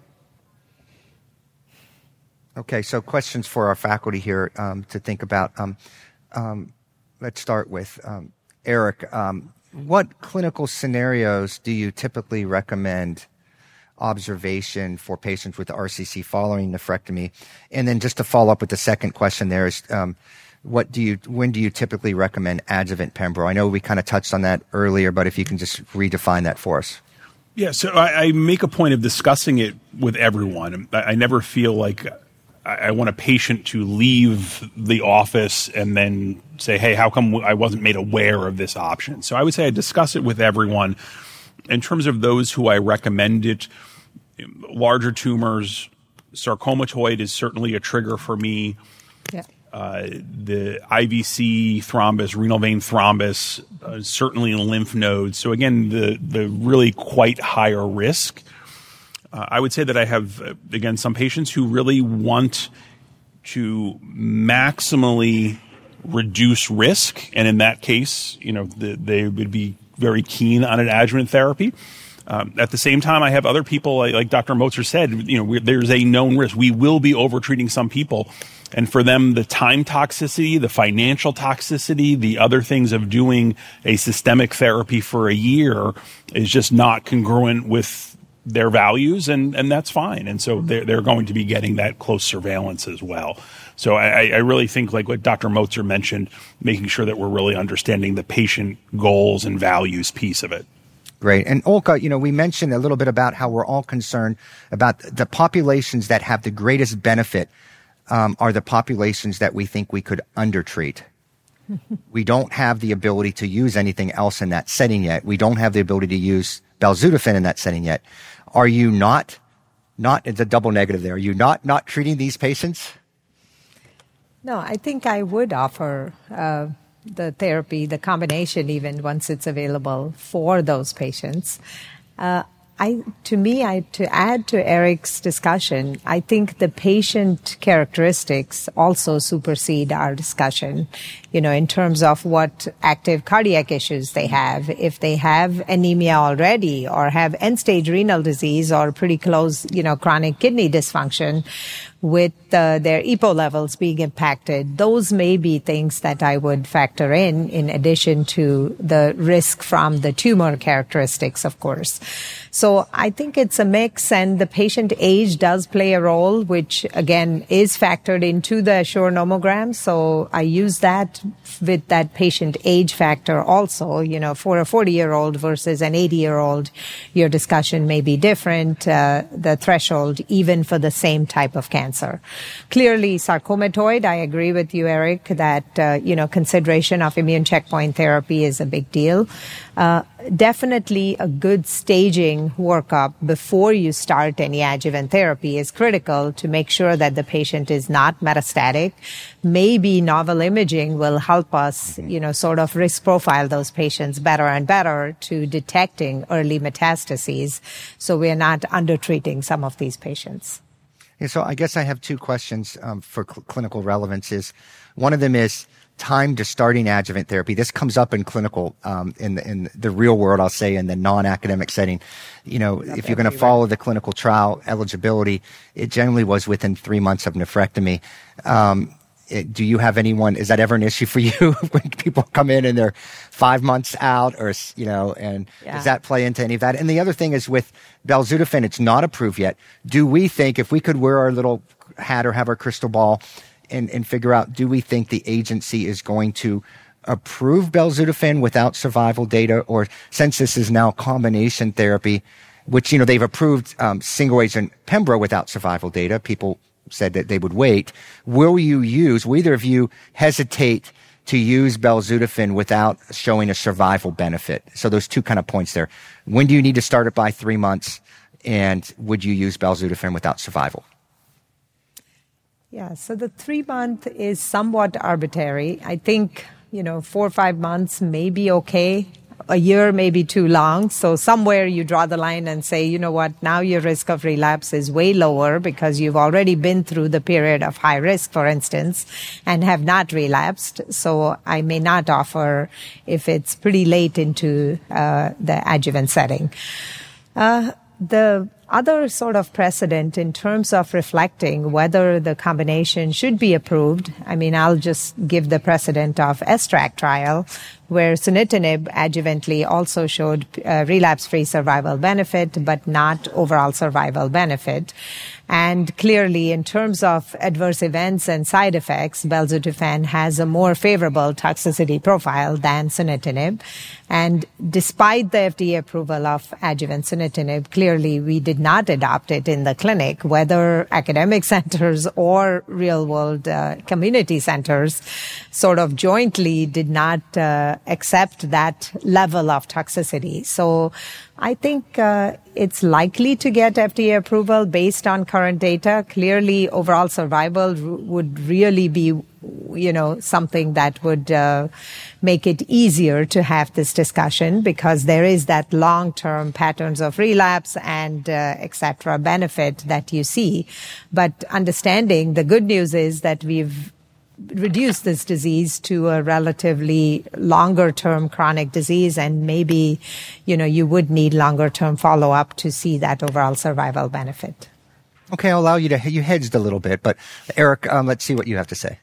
okay, so questions for our faculty here um, to think about. Um, um, let's start with um, Eric. Um, what clinical scenarios do you typically recommend observation for patients with R C C following nephrectomy? And then just to follow up with the second question there is, um, what do you, when do you typically recommend adjuvant pembro? I know we kind of touched on that earlier, but if you can just redefine that for us. Yeah, so I, I make a point of discussing it with everyone. I, I never feel like I, I want a patient to leave the office and then say, hey, how come I wasn't made aware of this option? So I would say I discuss it with everyone. In terms of those who I recommend it, larger tumors, sarcomatoid is certainly a trigger for me. Yeah. Uh, the I V C thrombus, renal vein thrombus, uh, certainly in lymph nodes. So again, the the really quite higher risk. Uh, I would say that I have, uh, again, some patients who really want to maximally reduce risk. And in that case, you know, the, they would be very keen on an adjuvant therapy. Um, at the same time, I have other people, like, like Doctor Motzer said, you know, we, there's a known risk. We will be overtreating some people. And for them, the time toxicity, the financial toxicity, the other things of doing a systemic therapy for a year is just not congruent with their values, and, and that's fine. And so they're, they're going to be getting that close surveillance as well. So I, I really think, like what Doctor Motzer mentioned, making sure that we're really understanding the patient goals and values piece of it. Great. And Olka, you know, we mentioned a little bit about how we're all concerned about the populations that have the greatest benefit um, are the populations that we think we could undertreat. We don't have the ability to use anything else in that setting yet. We don't have the ability to use belzutifan in that setting yet. Are you not, not, it's a double negative there, are you not, not treating these patients? No, I think I would offer uh, the therapy, the combination even once it's available for those patients. Uh, I, to me, I, to add to Eric's discussion, I think the patient characteristics also supersede our discussion, you know, in terms of what active cardiac issues they have. If they have anemia already or have end-stage renal disease or pretty close, you know, chronic kidney dysfunction, with uh, their E P O levels being impacted. Those may be things that I would factor in, in addition to the risk from the tumor characteristics, of course. So I think it's a mix, and the patient age does play a role, which again is factored into the Assure nomogram. So I use that with that patient age factor also. You know, for a forty-year-old versus an eighty-year-old, your discussion may be different, uh, the threshold, even for the same type of cancer. Clearly, sarcomatoid, I agree with you, Eric, that, uh, you know, consideration of immune checkpoint therapy is a big deal. Uh, definitely a good staging workup before you start any adjuvant therapy is critical to make sure that the patient is not metastatic. Maybe novel imaging will help us, you know, sort of risk profile those patients better and better to detecting early metastases, so we're not undertreating some of these patients. Yeah, so I guess I have two questions um, for cl- clinical relevance. Is one of them is time to starting adjuvant therapy. This comes up in clinical, um, in the, in the real world, I'll say, in the non-academic setting. You know, Not if you're going to follow the clinical trial eligibility, it generally was within three months of nephrectomy. Um, it, do you have anyone, is that ever an issue for you when people come in and they're five months out, or, you know, and yeah. does that play into any of that? And the other thing is with belzutifan, it's not approved yet. Do we think if we could wear our little hat or have our crystal ball And, and figure out, do we think the agency is going to approve belzutifan without survival data? Or since this is now combination therapy, which, you know, they've approved um, single agent Pembro without survival data, people said that they would wait. Will you use, will either of you hesitate to use belzutifan without showing a survival benefit? So those two kind of points there. When do you need to start it by three months? And would you use belzutifan without survival? Yeah, so the three month is somewhat arbitrary. I think, you know, four or five months may be okay. A year may be too long. So somewhere you draw the line and say, you know what, now your risk of relapse is way lower because you've already been through the period of high risk, for instance, and have not relapsed. So I may not offer if it's pretty late into uh, the adjuvant setting. Uh, the other sort of precedent in terms of reflecting whether the combination should be approved, I mean, I'll just give the precedent of S TRACK trial, where sunitinib adjuvantly also showed uh, relapse-free survival benefit, but not overall survival benefit. And clearly, in terms of adverse events and side effects, belzutifan has a more favorable toxicity profile than sunitinib. And despite the F D A approval of adjuvant sunitinib, clearly we did not adopt it in the clinic, whether academic centers or real-world uh, community centers sort of jointly did not uh, accept that level of toxicity. So I think uh, it's likely to get F D A approval based on current data. Clearly, overall survival r- would really be, you know, something that would uh, make it easier to have this discussion, because there is that long-term patterns of relapse and uh, et cetera benefit that you see. But understanding the good news is that we've reduce this disease to a relatively longer term chronic disease, and maybe, you know, you would need longer term follow up to see that overall survival benefit. Okay, I'll allow you to, you hedged a little bit, but Eric, um, let's see what you have to say.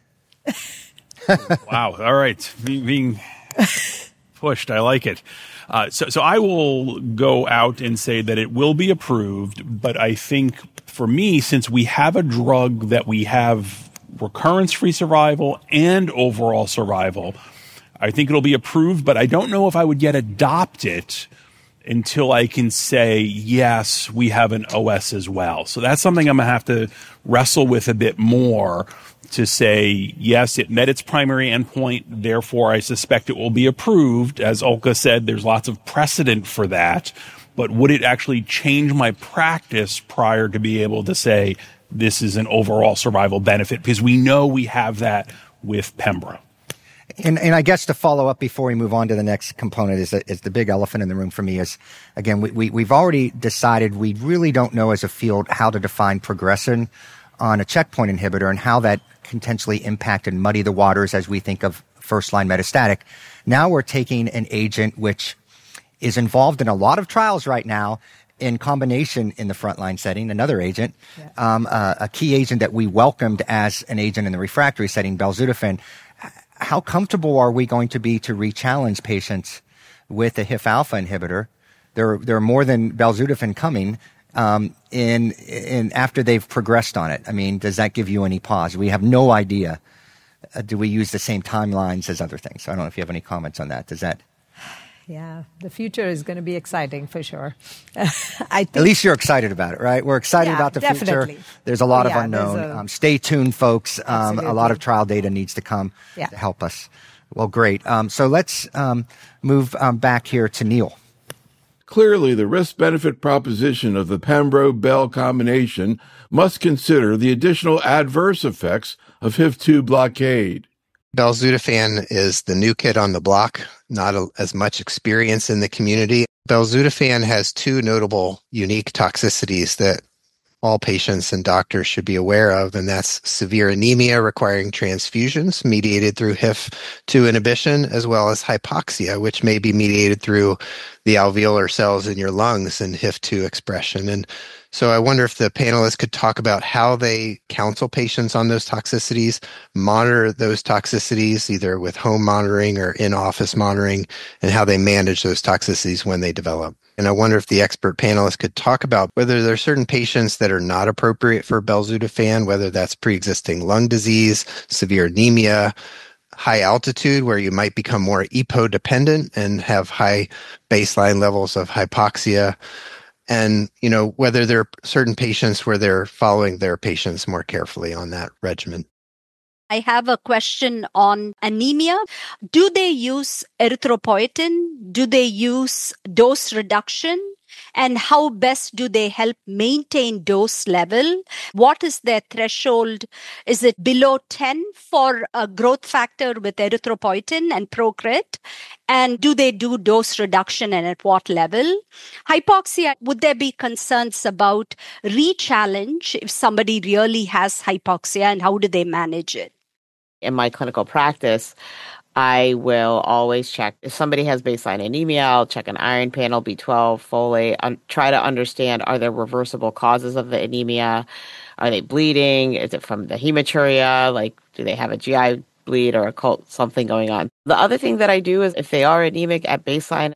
Wow. All right. Being pushed. I like it. Uh, so, so I will go out and say that it will be approved, but I think for me, since we have a drug that we have recurrence-free survival and overall survival, I think it'll be approved, but I don't know if I would yet adopt it until I can say, yes, we have an O S as well. So that's something I'm going to have to wrestle with a bit more to say, yes, it met its primary endpoint, therefore I suspect it will be approved. As Ulka said, there's lots of precedent for that, but would it actually change my practice prior to be able to say, this is an overall survival benefit? Because we know we have that with Pembro. And, and I guess to follow up before we move on to the next component is, is the big elephant in the room for me is, again, we, we, we've already decided we really don't know as a field how to define progression on a checkpoint inhibitor and how that can potentially impact and muddy the waters as we think of first-line metastatic. Now we're taking an agent which is involved in a lot of trials right now in combination in the frontline setting, another agent, yeah. um, uh, a key agent that we welcomed as an agent in the refractory setting, belzutifan. How comfortable are we going to be to re-challenge patients with a H I F alpha inhibitor? There, there are more than belzutifan coming um, in, in after they've progressed on it. I mean, does that give you any pause? We have no idea. Uh, do we use the same timelines as other things? I don't know if you have any comments on that. Does that? Yeah, the future is going to be exciting for sure. I think, At least you're excited about it, right? We're excited yeah, about the definitely. future. There's a lot yeah, of unknown. A, um, stay tuned, folks. Um, a lot of trial data needs to come yeah. to help us. Well, great. Um, so let's um, move um, back here to Neil. Clearly, the risk-benefit proposition of the Pembro-Bel combination must consider the additional adverse effects of H I F two blockade. Belzutifan is the new kid on the block, not a, as much experience in the community. Belzutifan has two notable unique toxicities that all patients and doctors should be aware of, and that's severe anemia requiring transfusions mediated through H I F two inhibition, as well as hypoxia, which may be mediated through the alveolar cells in your lungs and H I F two expression. And so I wonder if the panelists could talk about how they counsel patients on those toxicities, monitor those toxicities, either with home monitoring or in-office monitoring, and how they manage those toxicities when they develop. And I wonder if the expert panelists could talk about whether there are certain patients that are not appropriate for belzutifan, whether that's pre-existing lung disease, severe anemia, high altitude where you might become more E P O dependent and have high baseline levels of hypoxia, and, you know, whether there are certain patients where they're following their patients more carefully on that regimen. I have a question on anemia. Do they use erythropoietin? Do they use dose reduction? And how best do they help maintain dose level? What is their threshold? Is it below ten for a growth factor with erythropoietin and Procrit? And do they do dose reduction and at what level? Hypoxia, would there be concerns about re-challenge if somebody really has hypoxia, and how do they manage it? In my clinical practice, I will always check if somebody has baseline anemia. I'll check an iron panel, B twelve, folate, un- try to understand, are there reversible causes of the anemia? Are they bleeding? Is it from the hematuria? Like, do they have a G I bleed or a cult, something going on? The other thing that I do is if they are anemic at baseline,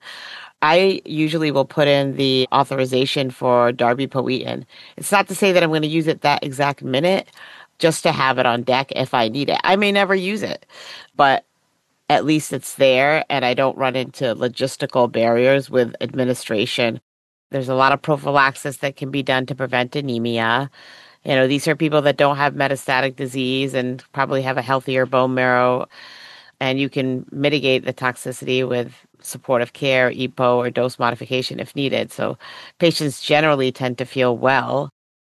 I usually will put in the authorization for darbepoetin. It's not to say that I'm going to use it that exact minute, just to have it on deck if I need it. I may never use it, but at least it's there and I don't run into logistical barriers with administration. There's a lot of prophylaxis that can be done to prevent anemia. You know, these are people that don't have metastatic disease and probably have a healthier bone marrow, and you can mitigate the toxicity with supportive care, E P O, or dose modification if needed. So patients generally tend to feel well.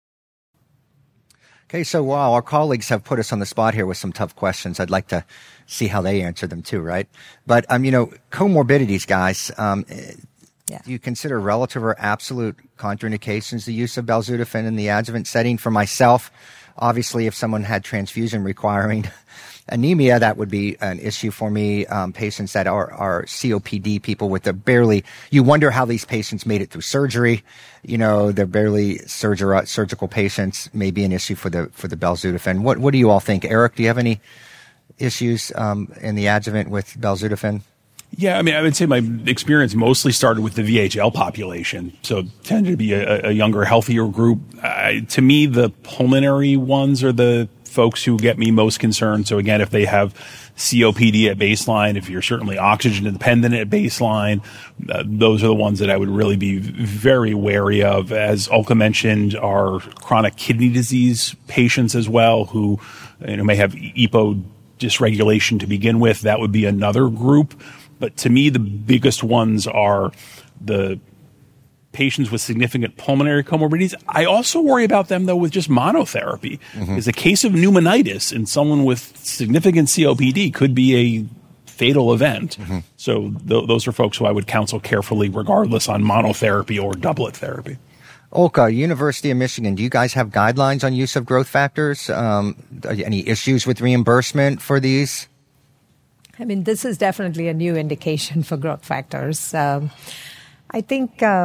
Okay, so while our colleagues have put us on the spot here with some tough questions, I'd like to see how they answer them too, right? But, um, you know, comorbidities, guys, um, yeah. do you consider relative or absolute contraindications the use of belzutifan in the adjuvant setting? For myself, obviously, if someone had transfusion requiring anemia, that would be an issue for me. Um, patients that are, are C O P D people with a barely, you wonder how these patients made it through surgery. You know, they're barely surger, surgical patients, may be an issue for the, for the belzutifan. What, what do you all think? Eric, do you have any issues, um, in the adjuvant with belzutifan? Yeah, I mean, I would say my experience mostly started with the V H L population, so tended to be a, a younger, healthier group. Uh, to me, the pulmonary ones are the folks who get me most concerned. So again, if they have C O P D at baseline, if you're certainly oxygen dependent at baseline, uh, those are the ones that I would really be very wary of. As Olka mentioned, are chronic kidney disease patients as well who, you know, may have E P O dysregulation to begin with. That would be another group. But to me, the biggest ones are the patients with significant pulmonary comorbidities. I also worry about them, though, with just monotherapy. Mm-hmm. Because a case of pneumonitis in someone with significant C O P D could be a fatal event. Mm-hmm. So th- those are folks who I would counsel carefully, regardless on monotherapy or doublet therapy. Olka, University of Michigan, do you guys have guidelines on use of growth factors? Um, any issues with reimbursement for these? I mean, this is definitely a new indication for growth factors. Um, I think uh,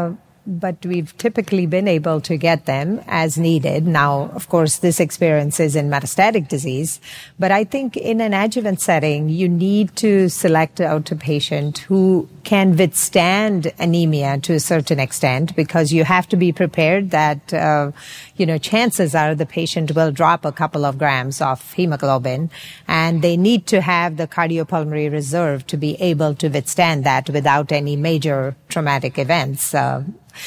but we've typically been able to get them as needed. Now, of course, this experience is in metastatic disease, but I think in an adjuvant setting, you need to select out a patient who can withstand anemia to a certain extent, because you have to be prepared that, uh, you know, chances are the patient will drop a couple of grams of hemoglobin, and they need to have the cardiopulmonary reserve to be able to withstand that without any major traumatic events. Uh,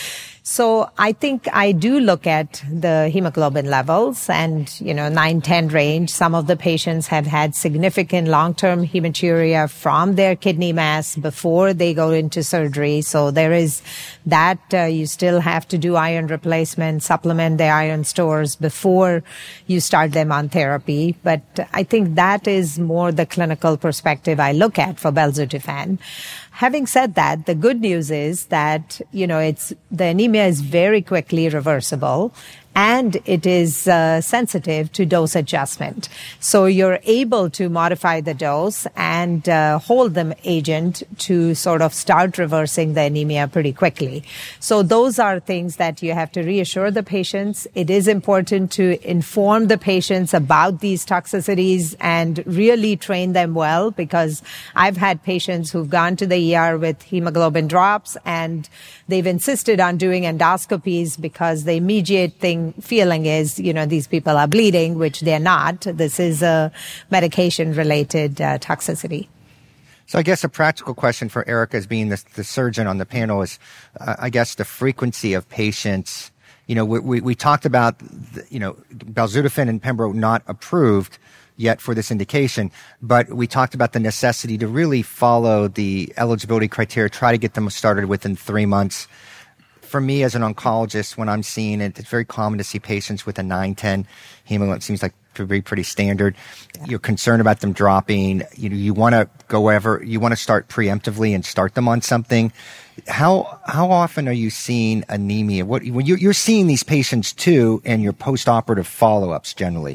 So I think I do look at the hemoglobin levels and, you know, nine ten range. Some of the patients have had significant long-term hematuria from their kidney mass before they go into surgery. So there is that. Uh, you still have to do iron replacement, supplement the iron stores before you start them on therapy. But I think that is more the clinical perspective I look at for belzutifan. Having said that, the good news is that, you know, it's, the anemia is very quickly reversible, and it is uh, sensitive to dose adjustment. So you're able to modify the dose and uh, hold the agent to sort of start reversing the anemia pretty quickly. So those are things that you have to reassure the patients. It is important to inform the patients about these toxicities and really train them well, because I've had patients who've gone to the E R with hemoglobin drops and they've insisted on doing endoscopies because the immediate thing feeling is, you know, these people are bleeding, which they're not. This is a medication-related uh, toxicity. So I guess a practical question for Erica, as being the, the surgeon on the panel, is, uh, I guess, the frequency of patients. You know, we, we, we talked about, the, you know, belzutifan and pembro not approved yet for this indication, but we talked about the necessity to really follow the eligibility criteria, try to get them started within three months. For me as an oncologist, when I'm seeing it, it's very common to see patients with a nine ten hemoglobin. It seems like to be pretty standard. Yeah. You're concerned about them dropping. You know, you want to go wherever, you want to start preemptively and start them on something. How how often are you seeing anemia? What when you, you're seeing these patients too, and your post-operative follow-ups generally?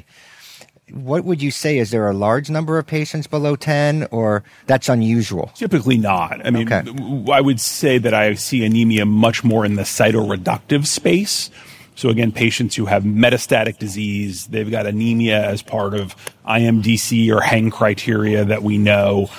What would you say? Is there a large number of patients below ten, or that's unusual? Typically not. I mean, okay. I would say that I see anemia much more in the cytoreductive space. So again, patients who have metastatic disease, they've got anemia as part of I M D C or Heng criteria that we know.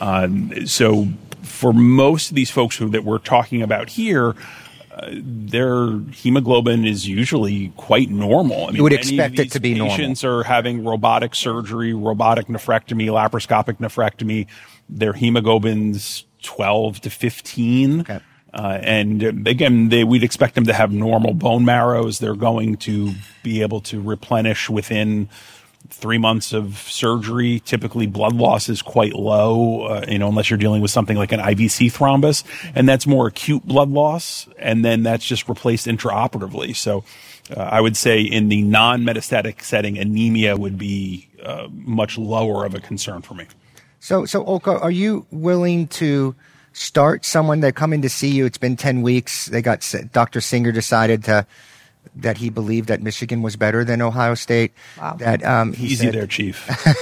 Um, so for most of these folks who, that we're talking about here, Uh, their hemoglobin is usually quite normal. I mean, you would expect it to be normal. Patients are having robotic surgery, robotic nephrectomy, laparoscopic nephrectomy. Their hemoglobin's twelve to fifteen. Okay. Uh, and again, they, we'd expect them to have normal bone marrows. They're going to be able to replenish within three months of surgery. Typically, blood loss is quite low, uh, you know, unless you're dealing with something like an I V C thrombus, and that's more acute blood loss, and then that's just replaced intraoperatively. So uh, I would say in the non-metastatic setting, anemia would be uh, much lower of a concern for me. So, so Olka, are you willing to start someone that come in to see you? It's been ten weeks. They got, Doctor Singer decided to, that he believed that Michigan was better than Ohio State. Wow. That um, he Easy said, there, Chief.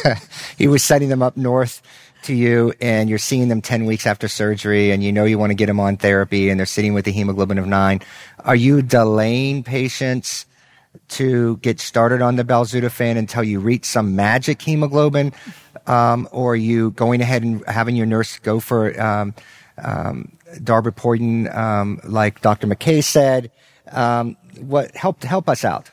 He was sending them up north to you, and you're seeing them ten weeks after surgery, and you know you want to get them on therapy, and they're sitting with a hemoglobin of nine. Are you delaying patients to get started on the belzutifan until you reach some magic hemoglobin, um, or are you going ahead and having your nurse go for um, um, darbepoetin, um, like Doctor McKay said? Um, what help help us out?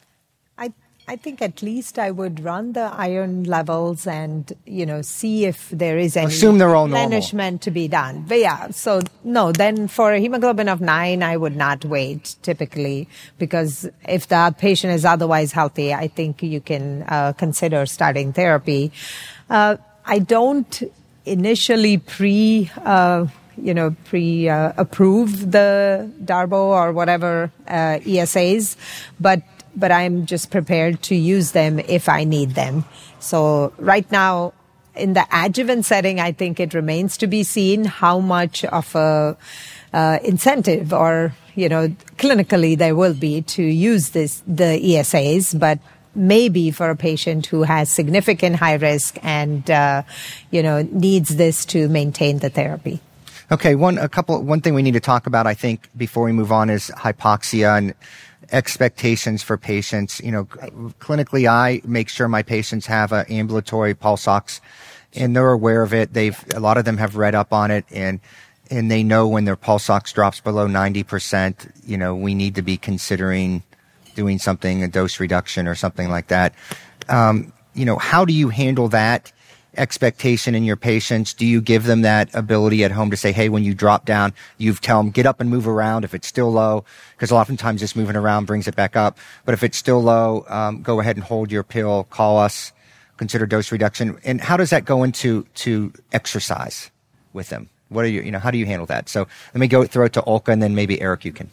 I I think at least I would run the iron levels and, you know, see if there is any Assume they're all normal. replenishment to be done. But yeah, so no, then for a hemoglobin of nine, I would not wait typically, because if the patient is otherwise healthy, I think you can uh, consider starting therapy. Uh, I don't initially pre. Uh, you know, pre-approve uh, the Darbo or whatever uh, E S As, but but I'm just prepared to use them if I need them. So right now, in the adjuvant setting, I think it remains to be seen how much of a uh, incentive or, you know, clinically there will be to use this the E S As, but maybe for a patient who has significant high risk and, uh, you know, needs this to maintain the therapy. Okay, one a couple one thing we need to talk about, I think, before we move on is hypoxia and expectations for patients. You know, clinically, I make sure my patients have an ambulatory pulse ox, and they're aware of it. They've a lot of them have read up on it, and and they know when their pulse ox drops below ninety percent, you know, we need to be considering doing something, a dose reduction or something like that. Um, you know, how do you handle that expectation in your patients? Do you give them that ability at home to say, hey, when you drop down, you tell them, get up and move around if it's still low, because oftentimes just moving around brings it back up. But if it's still low, um, go ahead and hold your pill, call us, consider dose reduction. And how does that go into to exercise with them? What are you, you know, how do you handle that? So let me go throw it to Olka, and then maybe Eric, you can.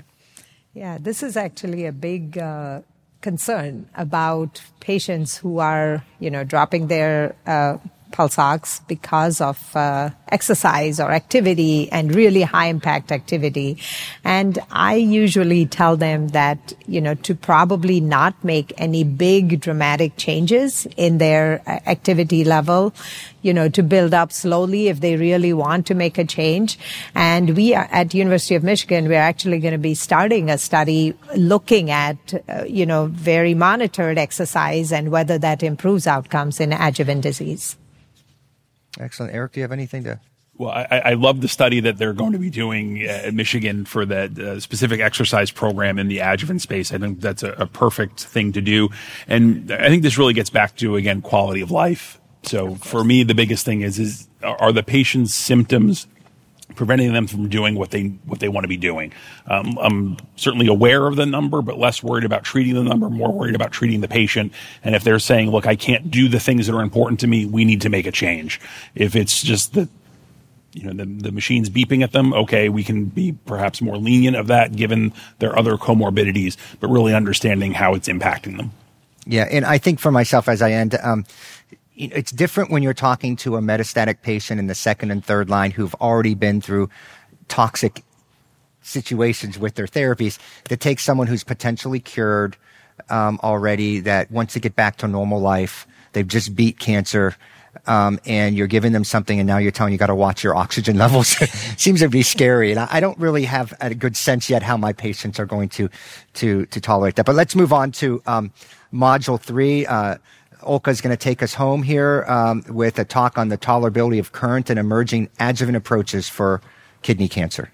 Yeah, this is actually a big uh, concern about patients who are, you know, dropping their uh, pulse ox because of uh, exercise or activity and really high impact activity. And I usually tell them that, you know, to probably not make any big dramatic changes in their activity level, you know, to build up slowly if they really want to make a change. And we are at University of Michigan, we're actually going to be starting a study looking at, uh, you know, very monitored exercise and whether that improves outcomes in adjuvant disease. Excellent. Eric, do you have anything to? Well, I, I love the study that they're going to be doing at Michigan for that uh, specific exercise program in the adjuvant space. I think that's a, a perfect thing to do. And I think this really gets back to, again, quality of life. So for me, the biggest thing is, is are the patient's symptoms preventing them from doing what they what they want to be doing? Um, I'm certainly aware of the number, but less worried about treating the number, more worried about treating the patient. And if they're saying, look, I can't do the things that are important to me, we need to make a change. If it's just that, you know, the, the machine's beeping at them, okay, we can be perhaps more lenient of that given their other comorbidities, but really understanding how it's impacting them. Yeah, and I think for myself as I end, um, it's different when you're talking to a metastatic patient in the second and third line who've already been through toxic situations with their therapies, that takes someone who's potentially cured um, already, that wants to get back to normal life. They've just beat cancer, um, and you're giving them something, and now you're telling you got to watch your oxygen levels. Seems to be scary, and I, I don't really have a good sense yet how my patients are going to to to tolerate that. But let's move on to um, module three. Uh, Olka is going to take us home here um, with a talk on the tolerability of current and emerging adjuvant approaches for kidney cancer.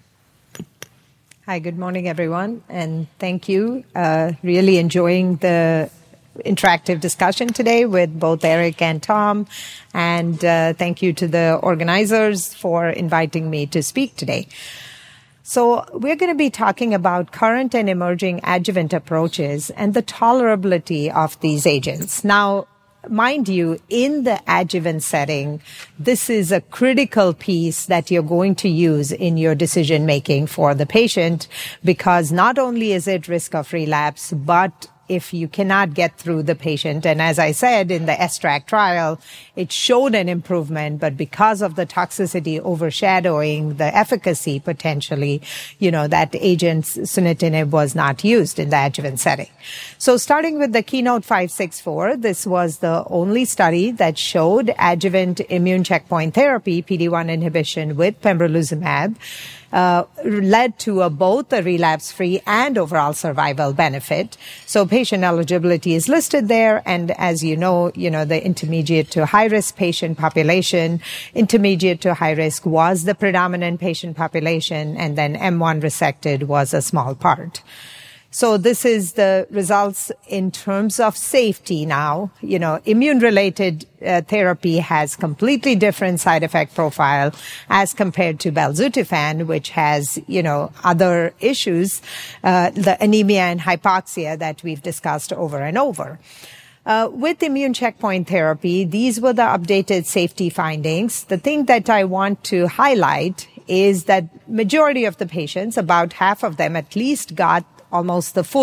Hi, good morning, everyone, and thank you. Uh, really enjoying the interactive discussion today with both Eric and Tom, and uh, thank you to the organizers for inviting me to speak today. So we're going to be talking about current and emerging adjuvant approaches and the tolerability of these agents. Now, mind you, in the adjuvant setting, this is a critical piece that you're going to use in your decision making for the patient, because not only is it risk of relapse, but if you cannot get through the patient. And as I said, in the S TRACK trial, it showed an improvement, but because of the toxicity overshadowing the efficacy potentially, you know, that agent sunitinib was not used in the adjuvant setting. So starting with the Keynote five six four, this was the only study that showed adjuvant immune checkpoint therapy, P D one inhibition with pembrolizumab, Uh, led to a, both a relapse-free and overall survival benefit. So patient eligibility is listed there, and as you know, you know the intermediate to high-risk patient population, intermediate to high-risk was the predominant patient population, and then M one resected was a small part. So this is the results in terms of safety now. You know, immune-related uh, therapy has completely different side effect profile as compared to belzutifan, which has, you know, other issues, uh, the anemia and hypoxia that we've discussed over and over. Uh, with immune checkpoint therapy, these were the updated safety findings. The thing that I want to highlight is that majority of the patients, about half of them at least, got almost the full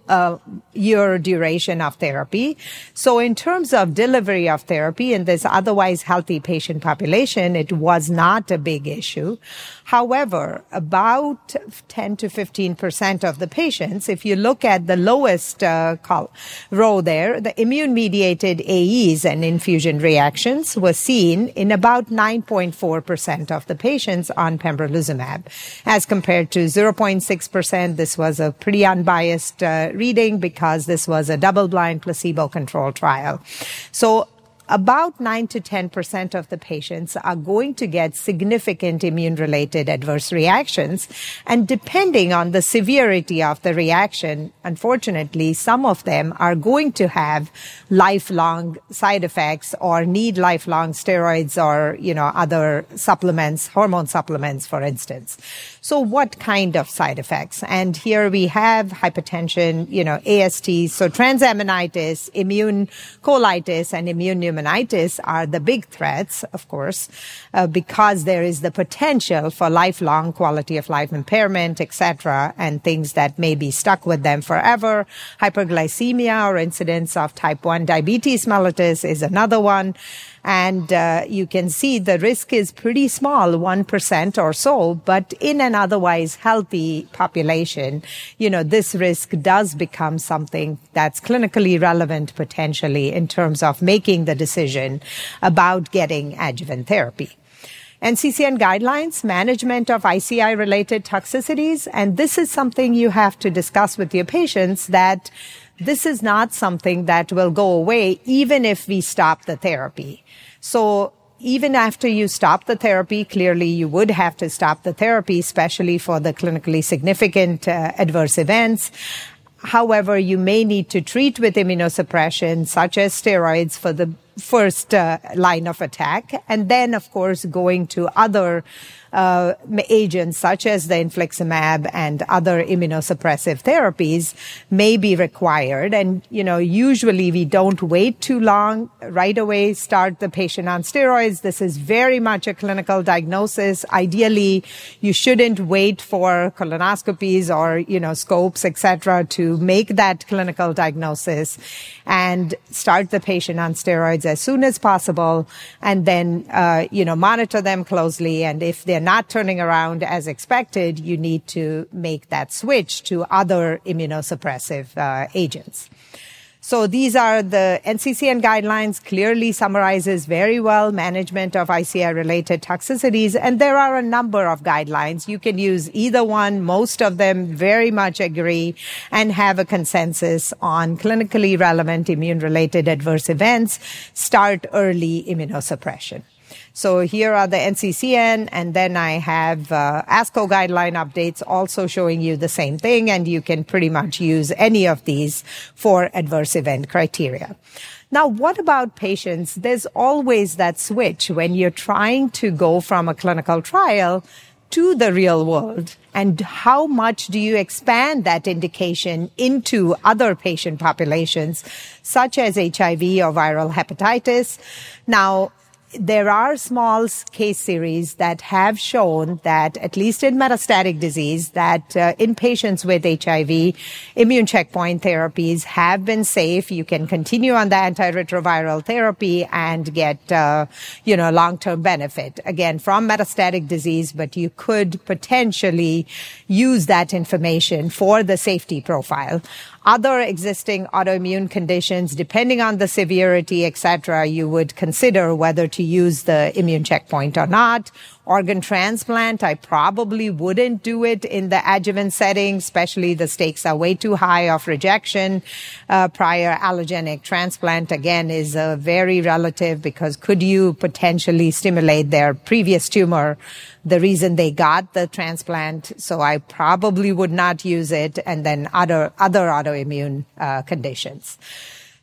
uh, year duration of therapy. So in terms of delivery of therapy in this otherwise healthy patient population, it was not a big issue. However, about ten to fifteen percent of the patients, if you look at the lowest uh, col- row there, the immune-mediated A Es and infusion reactions were seen in about nine point four percent of the patients on pembrolizumab, as compared to zero point six percent. This was a pretty unbiased uh, reading because this was a double-blind placebo-controlled trial. So about nine to ten percent of the patients are going to get significant immune-related adverse reactions. And depending on the severity of the reaction, unfortunately, some of them are going to have lifelong side effects or need lifelong steroids or, you know, other supplements, hormone supplements, for instance. So what kind of side effects? And here we have hypertension, you know, A S T. So transaminitis, immune colitis, and immune pneumonitis are the big threats, of course, uh, because there is the potential for lifelong quality of life impairment, et cetera, and things that may be stuck with them forever. Hyperglycemia or incidence of type one diabetes mellitus is another one. And uh, you can see the risk is pretty small, one percent or so, but in an otherwise healthy population, you know, this risk does become something that's clinically relevant potentially in terms of making the decision about getting adjuvant therapy. N C C N guidelines, management of I C I-related toxicities, and this is something you have to discuss with your patients, that this is not something that will go away even if we stop the therapy. So even after you stop the therapy, clearly you would have to stop the therapy, especially for the clinically significant uh, adverse events. However, you may need to treat with immunosuppression, such as steroids, for the first uh, line of attack, and then, of course, going to other uh, agents such as the infliximab and other immunosuppressive therapies may be required. And, you know, usually we don't wait too long. Right away, start the patient on steroids. This is very much a clinical diagnosis. Ideally, you shouldn't wait for colonoscopies or, you know, scopes, et cetera, to make that clinical diagnosis, and start the patient on steroids as soon as possible, and then, uh, you know, monitor them closely. And if they're not turning around as expected, you need to make that switch to other immunosuppressive uh, agents. So these are the N C C N guidelines, clearly summarizes very well management of I C I-related toxicities. And there are a number of guidelines. You can use either one. Most of them very much agree and have a consensus on clinically relevant immune-related adverse events. Start early immunosuppression. So here are the N C C N, and then I have uh, ASCO guideline updates also showing you the same thing, and you can pretty much use any of these for adverse event criteria. Now, what about patients? There's always that switch when you're trying to go from a clinical trial to the real world. And how much do you expand that indication into other patient populations, such as H I V or viral hepatitis? Now, there are small case series that have shown that, at least in metastatic disease, that uh, in patients with H I V, immune checkpoint therapies have been safe. You can continue on the antiretroviral therapy and get, uh, you know, long-term benefit, again, from metastatic disease, but you could potentially use that information for the safety profile. Other existing autoimmune conditions, depending on the severity, et cetera, you would consider whether to use the immune checkpoint or not. Organ transplant, I probably wouldn't do it in the adjuvant setting, especially the stakes are way too high of rejection. Uh, prior allogenic transplant, again, is uh, very relative, because could you potentially stimulate their previous tumor, the reason they got the transplant? So I probably would not use it. And then other, other autoimmune uh, conditions.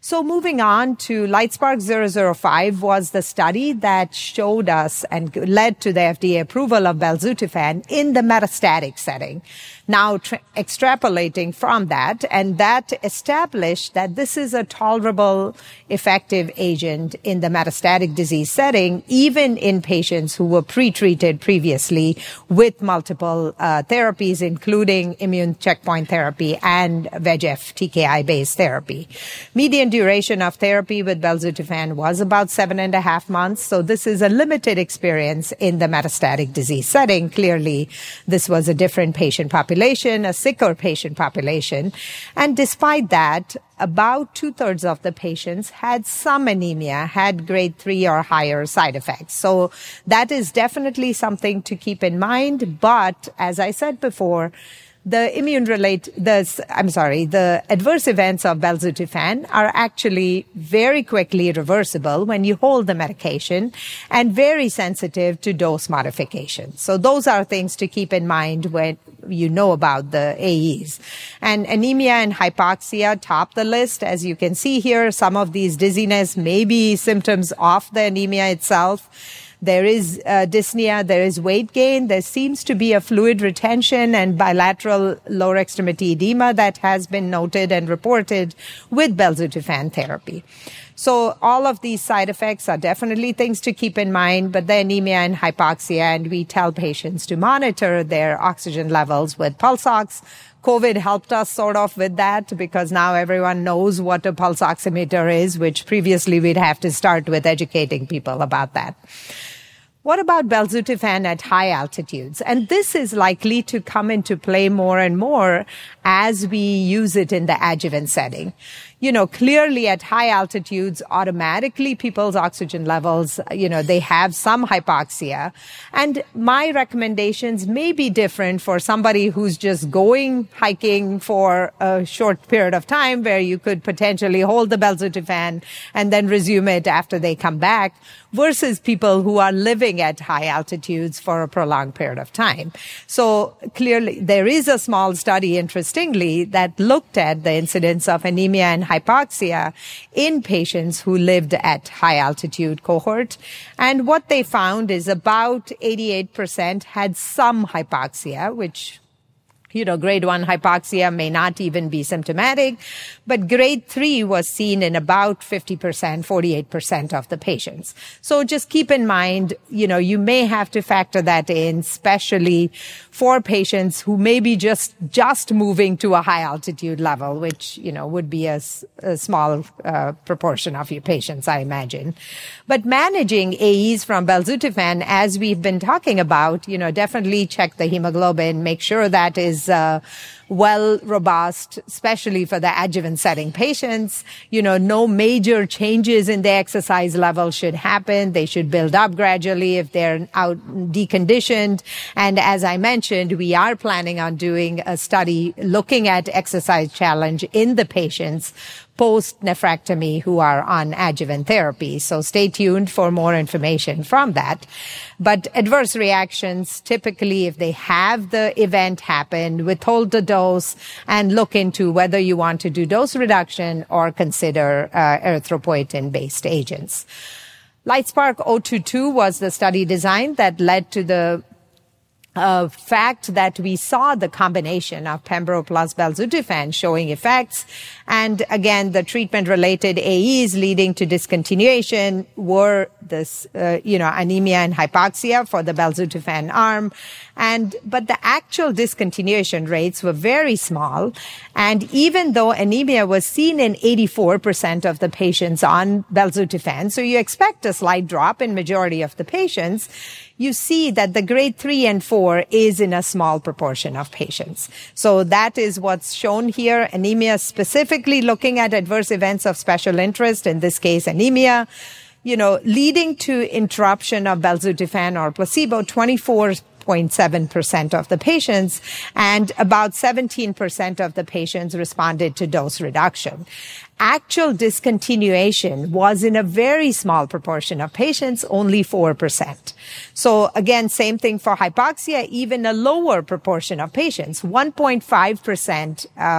So moving on to LightSpark zero zero five was the study that showed us and led to the F D A approval of belzutifan in the metastatic setting. Now tra- extrapolating from that, and that established that this is a tolerable, effective agent in the metastatic disease setting, even in patients who were pre-treated previously with multiple uh, therapies, including immune checkpoint therapy and V E G F T K I-based therapy. Median duration of therapy with belzutifan was about seven and a half months, so this is a limited experience in the metastatic disease setting. Clearly, this was a different patient population. A sicker patient population. And despite that, about two-thirds of the patients had some anemia, had grade three or higher side effects. So that is definitely something to keep in mind. But as I said before, the immune relate, the, I'm sorry, the adverse events of belzutifan are actually very quickly reversible when you hold the medication and very sensitive to dose modification. So those are things to keep in mind when you know about the A Es. And anemia and hypoxia top the list. As you can see here, some of these dizziness may be symptoms of the anemia itself. There is uh, dyspnea, there is weight gain, there seems to be a fluid retention and bilateral lower extremity edema that has been noted and reported with belzutifan therapy. So all of these side effects are definitely things to keep in mind, but the anemia and hypoxia, and we tell patients to monitor their oxygen levels with pulse ox. COVID helped us sort of with that because now everyone knows what a pulse oximeter is, which previously we'd have to start with educating people about that. What about belzutifan at high altitudes? And this is likely to come into play more and more as we use it in the adjuvant setting. You know, clearly at high altitudes, automatically people's oxygen levels, you know, they have some hypoxia. And my recommendations may be different for somebody who's just going hiking for a short period of time where you could potentially hold the belzutifan and then resume it after they come back versus people who are living at high altitudes for a prolonged period of time. So clearly there is a small study, interestingly, that looked at the incidence of anemia and hypoxia in patients who lived at high altitude cohort. And what they found is about eighty-eight percent had some hypoxia, which, you know, grade one hypoxia may not even be symptomatic, but grade three was seen in about fifty percent, forty-eight percent of the patients. So just keep in mind, you know, you may have to factor that in, especially for patients who may be just, just moving to a high altitude level, which, you know, would be a, a small uh, proportion of your patients, I imagine. But managing A Es from belzutifan, as we've been talking about, you know, definitely check the hemoglobin, make sure that is uh, well robust, especially for the adjuvant setting patients. You know, no major changes in the exercise level should happen. They should build up gradually if they're out deconditioned. And as I mentioned, we are planning on doing a study looking at exercise challenge in the patients post-nephrectomy who are on adjuvant therapy. So stay tuned for more information from that. But adverse reactions, typically if they have the event happen, withhold the dose and look into whether you want to do dose reduction or consider uh, erythropoietin-based agents. LightSpark zero two two was the study design that led to the Uh, fact that we saw the combination of pembro plus belzutifan showing effects. And again, the treatment-related A Es leading to discontinuation were this, uh, you know, anemia and hypoxia for the belzutifan arm. And, but the actual discontinuation rates were very small. And even though anemia was seen in eighty-four percent of the patients on belzutifan, so you expect a slight drop in majority of the patients, you see that the grade three and four is in a small proportion of patients. So that is what's shown here. Anemia, specifically looking at adverse events of special interest, in this case, anemia, you know, leading to interruption of belzutifan or placebo, twenty-four zero point seven percent of the patients, and about seventeen percent of the patients responded to dose reduction. Actual discontinuation was in a very small proportion of patients, only four percent. So again, same thing for hypoxia, even a lower proportion of patients, one point five percent uh,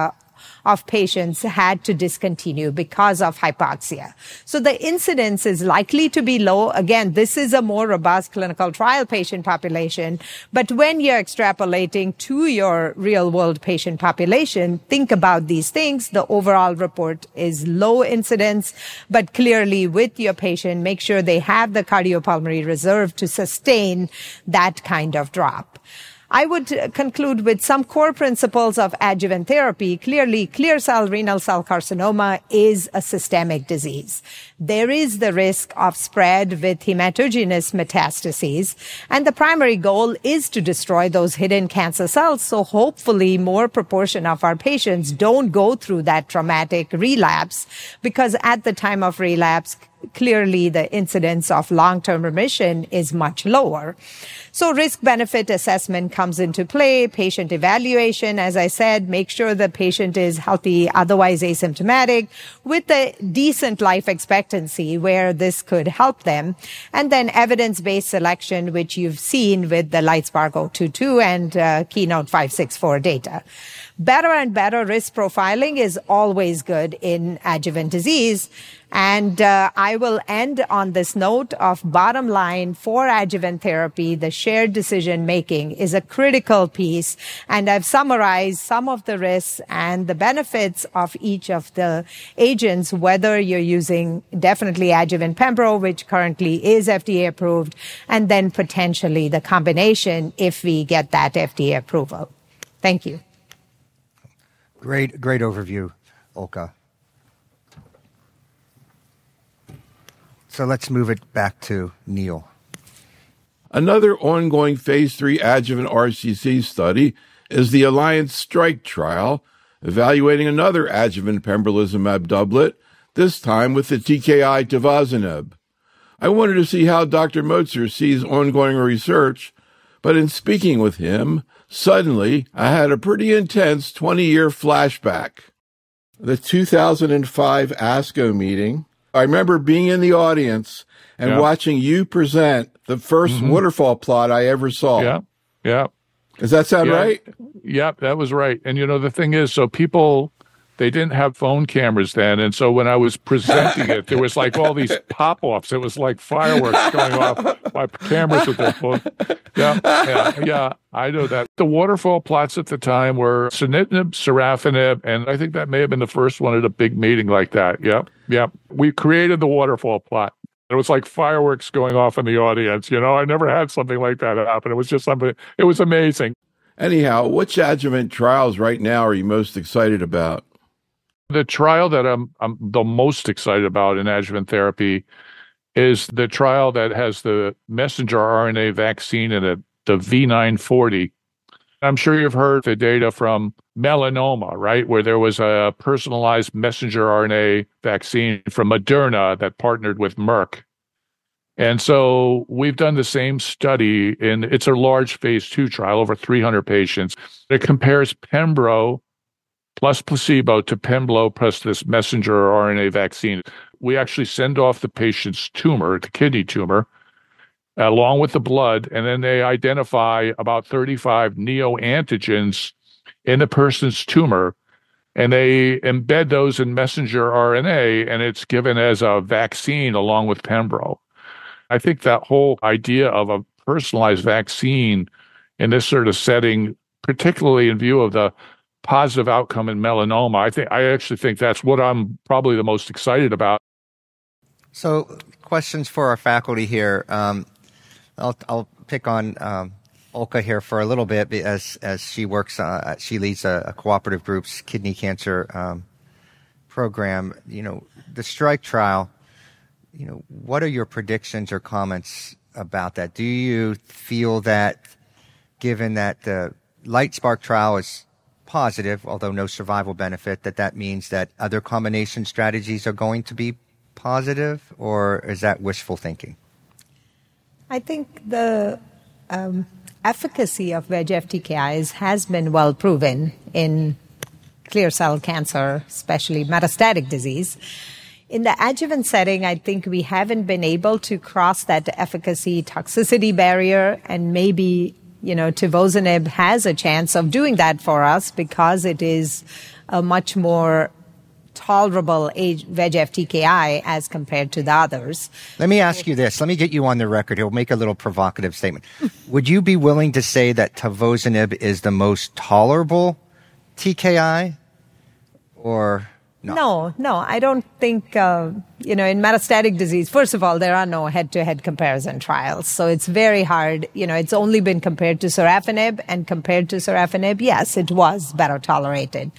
of patients had to discontinue because of hypoxia. So the incidence is likely to be low. Again, this is a more robust clinical trial patient population, but when you're extrapolating to your real-world patient population, think about these things. The overall report is low incidence, but clearly with your patient, make sure they have the cardiopulmonary reserve to sustain that kind of drop. I would conclude with some core principles of adjuvant therapy. Clearly, clear cell renal cell carcinoma is a systemic disease. There is the risk of spread with hematogenous metastases, and the primary goal is to destroy those hidden cancer cells. So hopefully more proportion of our patients don't go through that traumatic relapse, because at the time of relapse, clearly the incidence of long-term remission is much lower. So risk-benefit assessment comes into play, patient evaluation, as I said, make sure the patient is healthy, otherwise asymptomatic, with a decent life expectancy where this could help them. And then evidence-based selection, which you've seen with the LITESPARK zero two two and uh, Keynote five six four data. Better and better risk profiling is always good in adjuvant disease. And uh, I will end on this note of bottom line for adjuvant therapy. The shared decision making is a critical piece. And I've summarized some of the risks and the benefits of each of the agents, whether you're using definitely adjuvant pembro, which currently is F D A approved, and then potentially the combination if we get that F D A approval. Thank you. Great, great overview, Ulka. So let's move it back to Neil. Another ongoing phase three adjuvant R C C study is the Alliance Strike trial, evaluating another adjuvant pembrolizumab doublet, this time with the T K I tivozanib. I wanted to see how Doctor Motzer sees ongoing research, but in speaking with him, suddenly I had a pretty intense twenty-year flashback. The two thousand five ASCO meeting, I remember being in the audience and yeah. watching you present the first mm-hmm. waterfall plot I ever saw. Yeah, yeah. Does that sound yeah. right? Yeah, that was right. And, you know, the thing is, so people, they didn't have phone cameras then. And so when I was presenting it, there was like all these pop-offs. It was like fireworks going off by cameras with their phone. Yeah, yeah, yeah, I know that. The waterfall plots at the time were sunitinib, sorafenib, and I think that may have been the first one at a big meeting like that. Yep, yep. We created the waterfall plot. It was like fireworks going off in the audience. You know, I never had something like that happen. It was just something, it was amazing. Anyhow, which adjuvant trials right now are you most excited about? The trial that I'm, I'm the most excited about in adjuvant therapy is the trial that has the messenger R N A vaccine in it, the V nine forty. I'm sure you've heard the data from melanoma, right, where there was a personalized messenger R N A vaccine from Moderna that partnered with Merck. And so we've done the same study, and it's a large phase two trial, over three hundred patients. It compares pembro plus placebo to pembro plus this messenger R N A vaccine. We actually send off the patient's tumor, the kidney tumor, along with the blood, and then they identify about thirty-five neoantigens in the person's tumor, and they embed those in messenger R N A, and it's given as a vaccine along with pembro. I think that whole idea of a personalized vaccine in this sort of setting, particularly in view of the positive outcome in melanoma, I think I actually think that's what I'm probably the most excited about. So, questions for our faculty here. Um, I'll, I'll pick on um, Ulka here for a little bit as as she works. Uh, she leads a, a cooperative group's kidney cancer um, program. You know, the Strike trial. You know, what are your predictions or comments about that? Do you feel that, given that the LITESPARK trial is positive, although no survival benefit, that that means that other combination strategies are going to be positive, or is that wishful thinking? I think the um, efficacy of V E G F T K Is has been well proven in clear cell cancer, especially metastatic disease. In the adjuvant setting, I think we haven't been able to cross that efficacy toxicity barrier, and maybe, you know, tivozanib has a chance of doing that for us because it is a much more tolerable age V E G F T K I as compared to the others. Let me ask you this. Let me get you on the record. He'll make a little provocative statement. Would you be willing to say that tivozanib is the most tolerable T K I, or no? No, no, I don't think, uh, you know, in metastatic disease, first of all, there are no head-to-head comparison trials. So it's very hard. You know, it's only been compared to sorafenib, and compared to sorafenib, yes, it was better tolerated.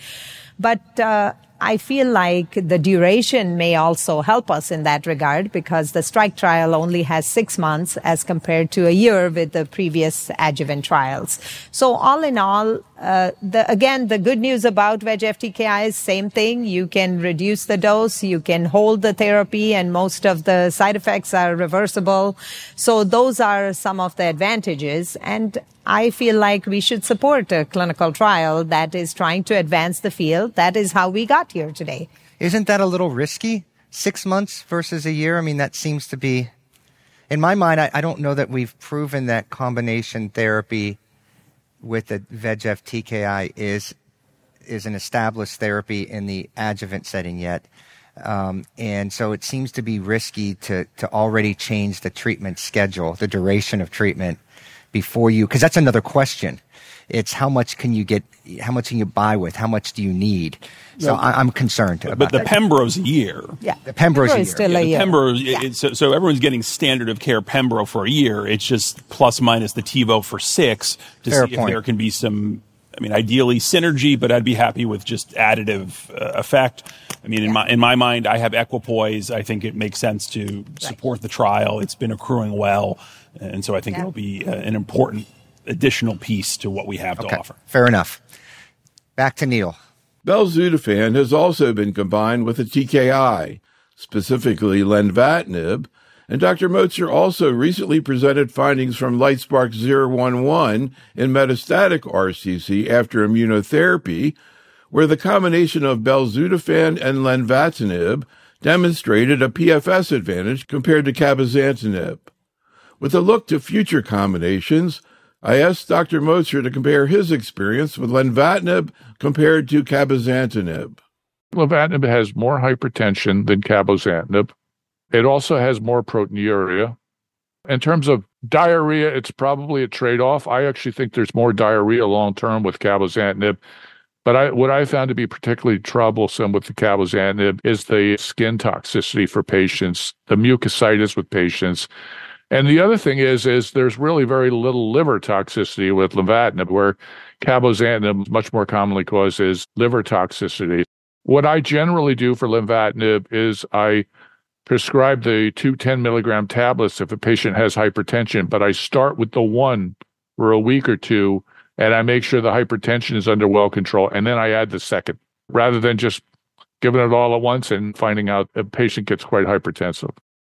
But uh, I feel like the duration may also help us in that regard, because the STRIKE trial only has six months as compared to a year with the previous adjuvant trials. So all in all, uh, the, again, the good news about V E G F T K I is same thing. You can reduce the dose, you can hold the therapy, and most of the side effects are reversible. So those are some of the advantages. And I feel like we should support a clinical trial that is trying to advance the field. That is how we got here today. Isn't that a little risky? Six months versus a year? I mean, that seems to be, in my mind, I, I don't know that we've proven that combination therapy with the V E G F T K I is is an established therapy in the adjuvant setting yet. Um, and so it seems to be risky to, to already change the treatment schedule, the duration of treatment, before you, because that's another question. It's how much can you get, how much can you buy with, how much do you need? So no, I, I'm concerned about But the that. Pembro's a year. Yeah, the Pembro's Pembro a year. is still yeah, a the year. Pembro, Yeah. it, so, so everyone's getting standard of care Pembro for a year. It's just plus minus the TiVo for six to Fair see point. if there can be some, I mean, ideally synergy, but I'd be happy with just additive uh, effect. I mean, in my in my mind, I have equipoise. I think it makes sense to support the trial. It's been accruing well, and so I think Yeah. it'll be uh, an important additional piece to what we have Okay, to offer. fair enough. Back to Neil. Belzutifan has also been combined with a T K I, specifically lenvatinib, and Doctor Motzer also recently presented findings from LightSpark zero one one in metastatic R C C after immunotherapy, where the combination of belzutifan and lenvatinib demonstrated a P F S advantage compared to cabozantinib. With a look to future combinations, I asked Doctor Motzer to compare his experience with lenvatinib compared to cabozantinib. Lenvatinib has more hypertension than cabozantinib. It also has more proteinuria. In terms of diarrhea, it's probably a trade-off. I actually think there's more diarrhea long-term with cabozantinib. But I, what I found to be particularly troublesome with the cabozantinib is the skin toxicity for patients, the mucositis with patients. And the other thing is, is there's really very little liver toxicity with lenvatinib, where cabozantinib much more commonly causes liver toxicity. What I generally do for lenvatinib is I prescribe the two ten milligram tablets if a patient has hypertension, but I start with the one for a week or two, and I make sure the hypertension is under well control, and then I add the second, rather than just giving it all at once and finding out a patient gets quite hypertensive.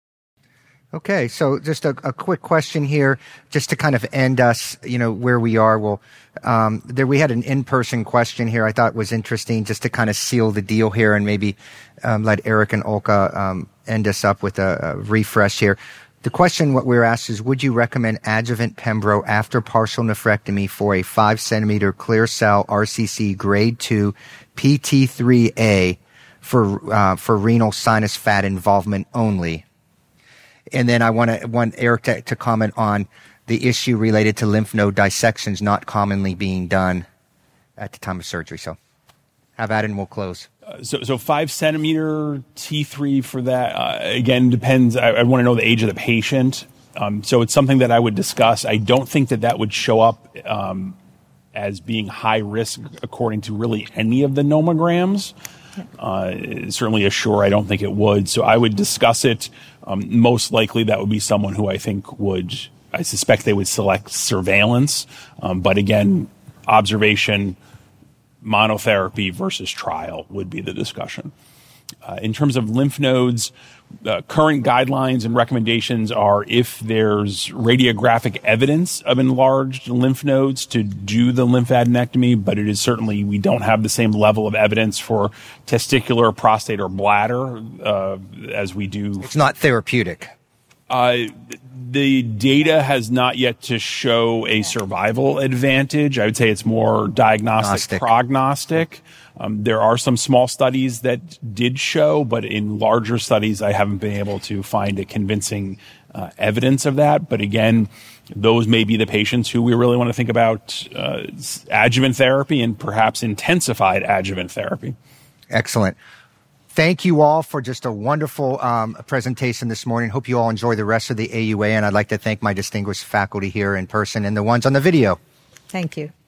Okay, so just a, a quick question here, just to kind of end us, you know, where we are. Well, um, there we had an in-person question here I thought was interesting, just to kind of seal the deal here and maybe um, let Eric and Olka um, end us up with a, a refresh here. The question, what we were asked is, would you recommend adjuvant Pembro after partial nephrectomy for a five centimeter clear cell R C C grade two P T three A for uh, for renal sinus fat involvement only? And then I want to want Eric to, to comment on the issue related to lymph node dissections not commonly being done at the time of surgery. So have at it and we'll close. Uh, so, so five centimeter T three for that, uh, again, depends. I, I want to know the age of the patient. Um, so it's something that I would discuss. I don't think that that would show up um, as being high risk according to really any of the nomograms. Uh, certainly Assure, I don't think it would. So I would discuss it. Um, most likely that would be someone who I think would, I suspect they would select surveillance. Um, but again, observation, monotherapy versus trial would be the discussion. Uh, in terms of lymph nodes, uh, current guidelines and recommendations are if there's radiographic evidence of enlarged lymph nodes to do the lymphadenectomy, but it is certainly, we don't have the same level of evidence for testicular, prostate, or bladder uh, as we do. It's not therapeutic. Uh, the data has not yet to show a survival advantage. I would say it's more diagnostic, Gnostic. prognostic. Um, there are some small studies that did show, but in larger studies, I haven't been able to find a convincing uh, evidence of that. But again, those may be the patients who we really want to think about uh, adjuvant therapy and perhaps intensified adjuvant therapy. Excellent. Thank you all for just a wonderful um, presentation this morning. Hope you all enjoy the rest of the A U A, and I'd like to thank my distinguished faculty here in person and the ones on the video. Thank you.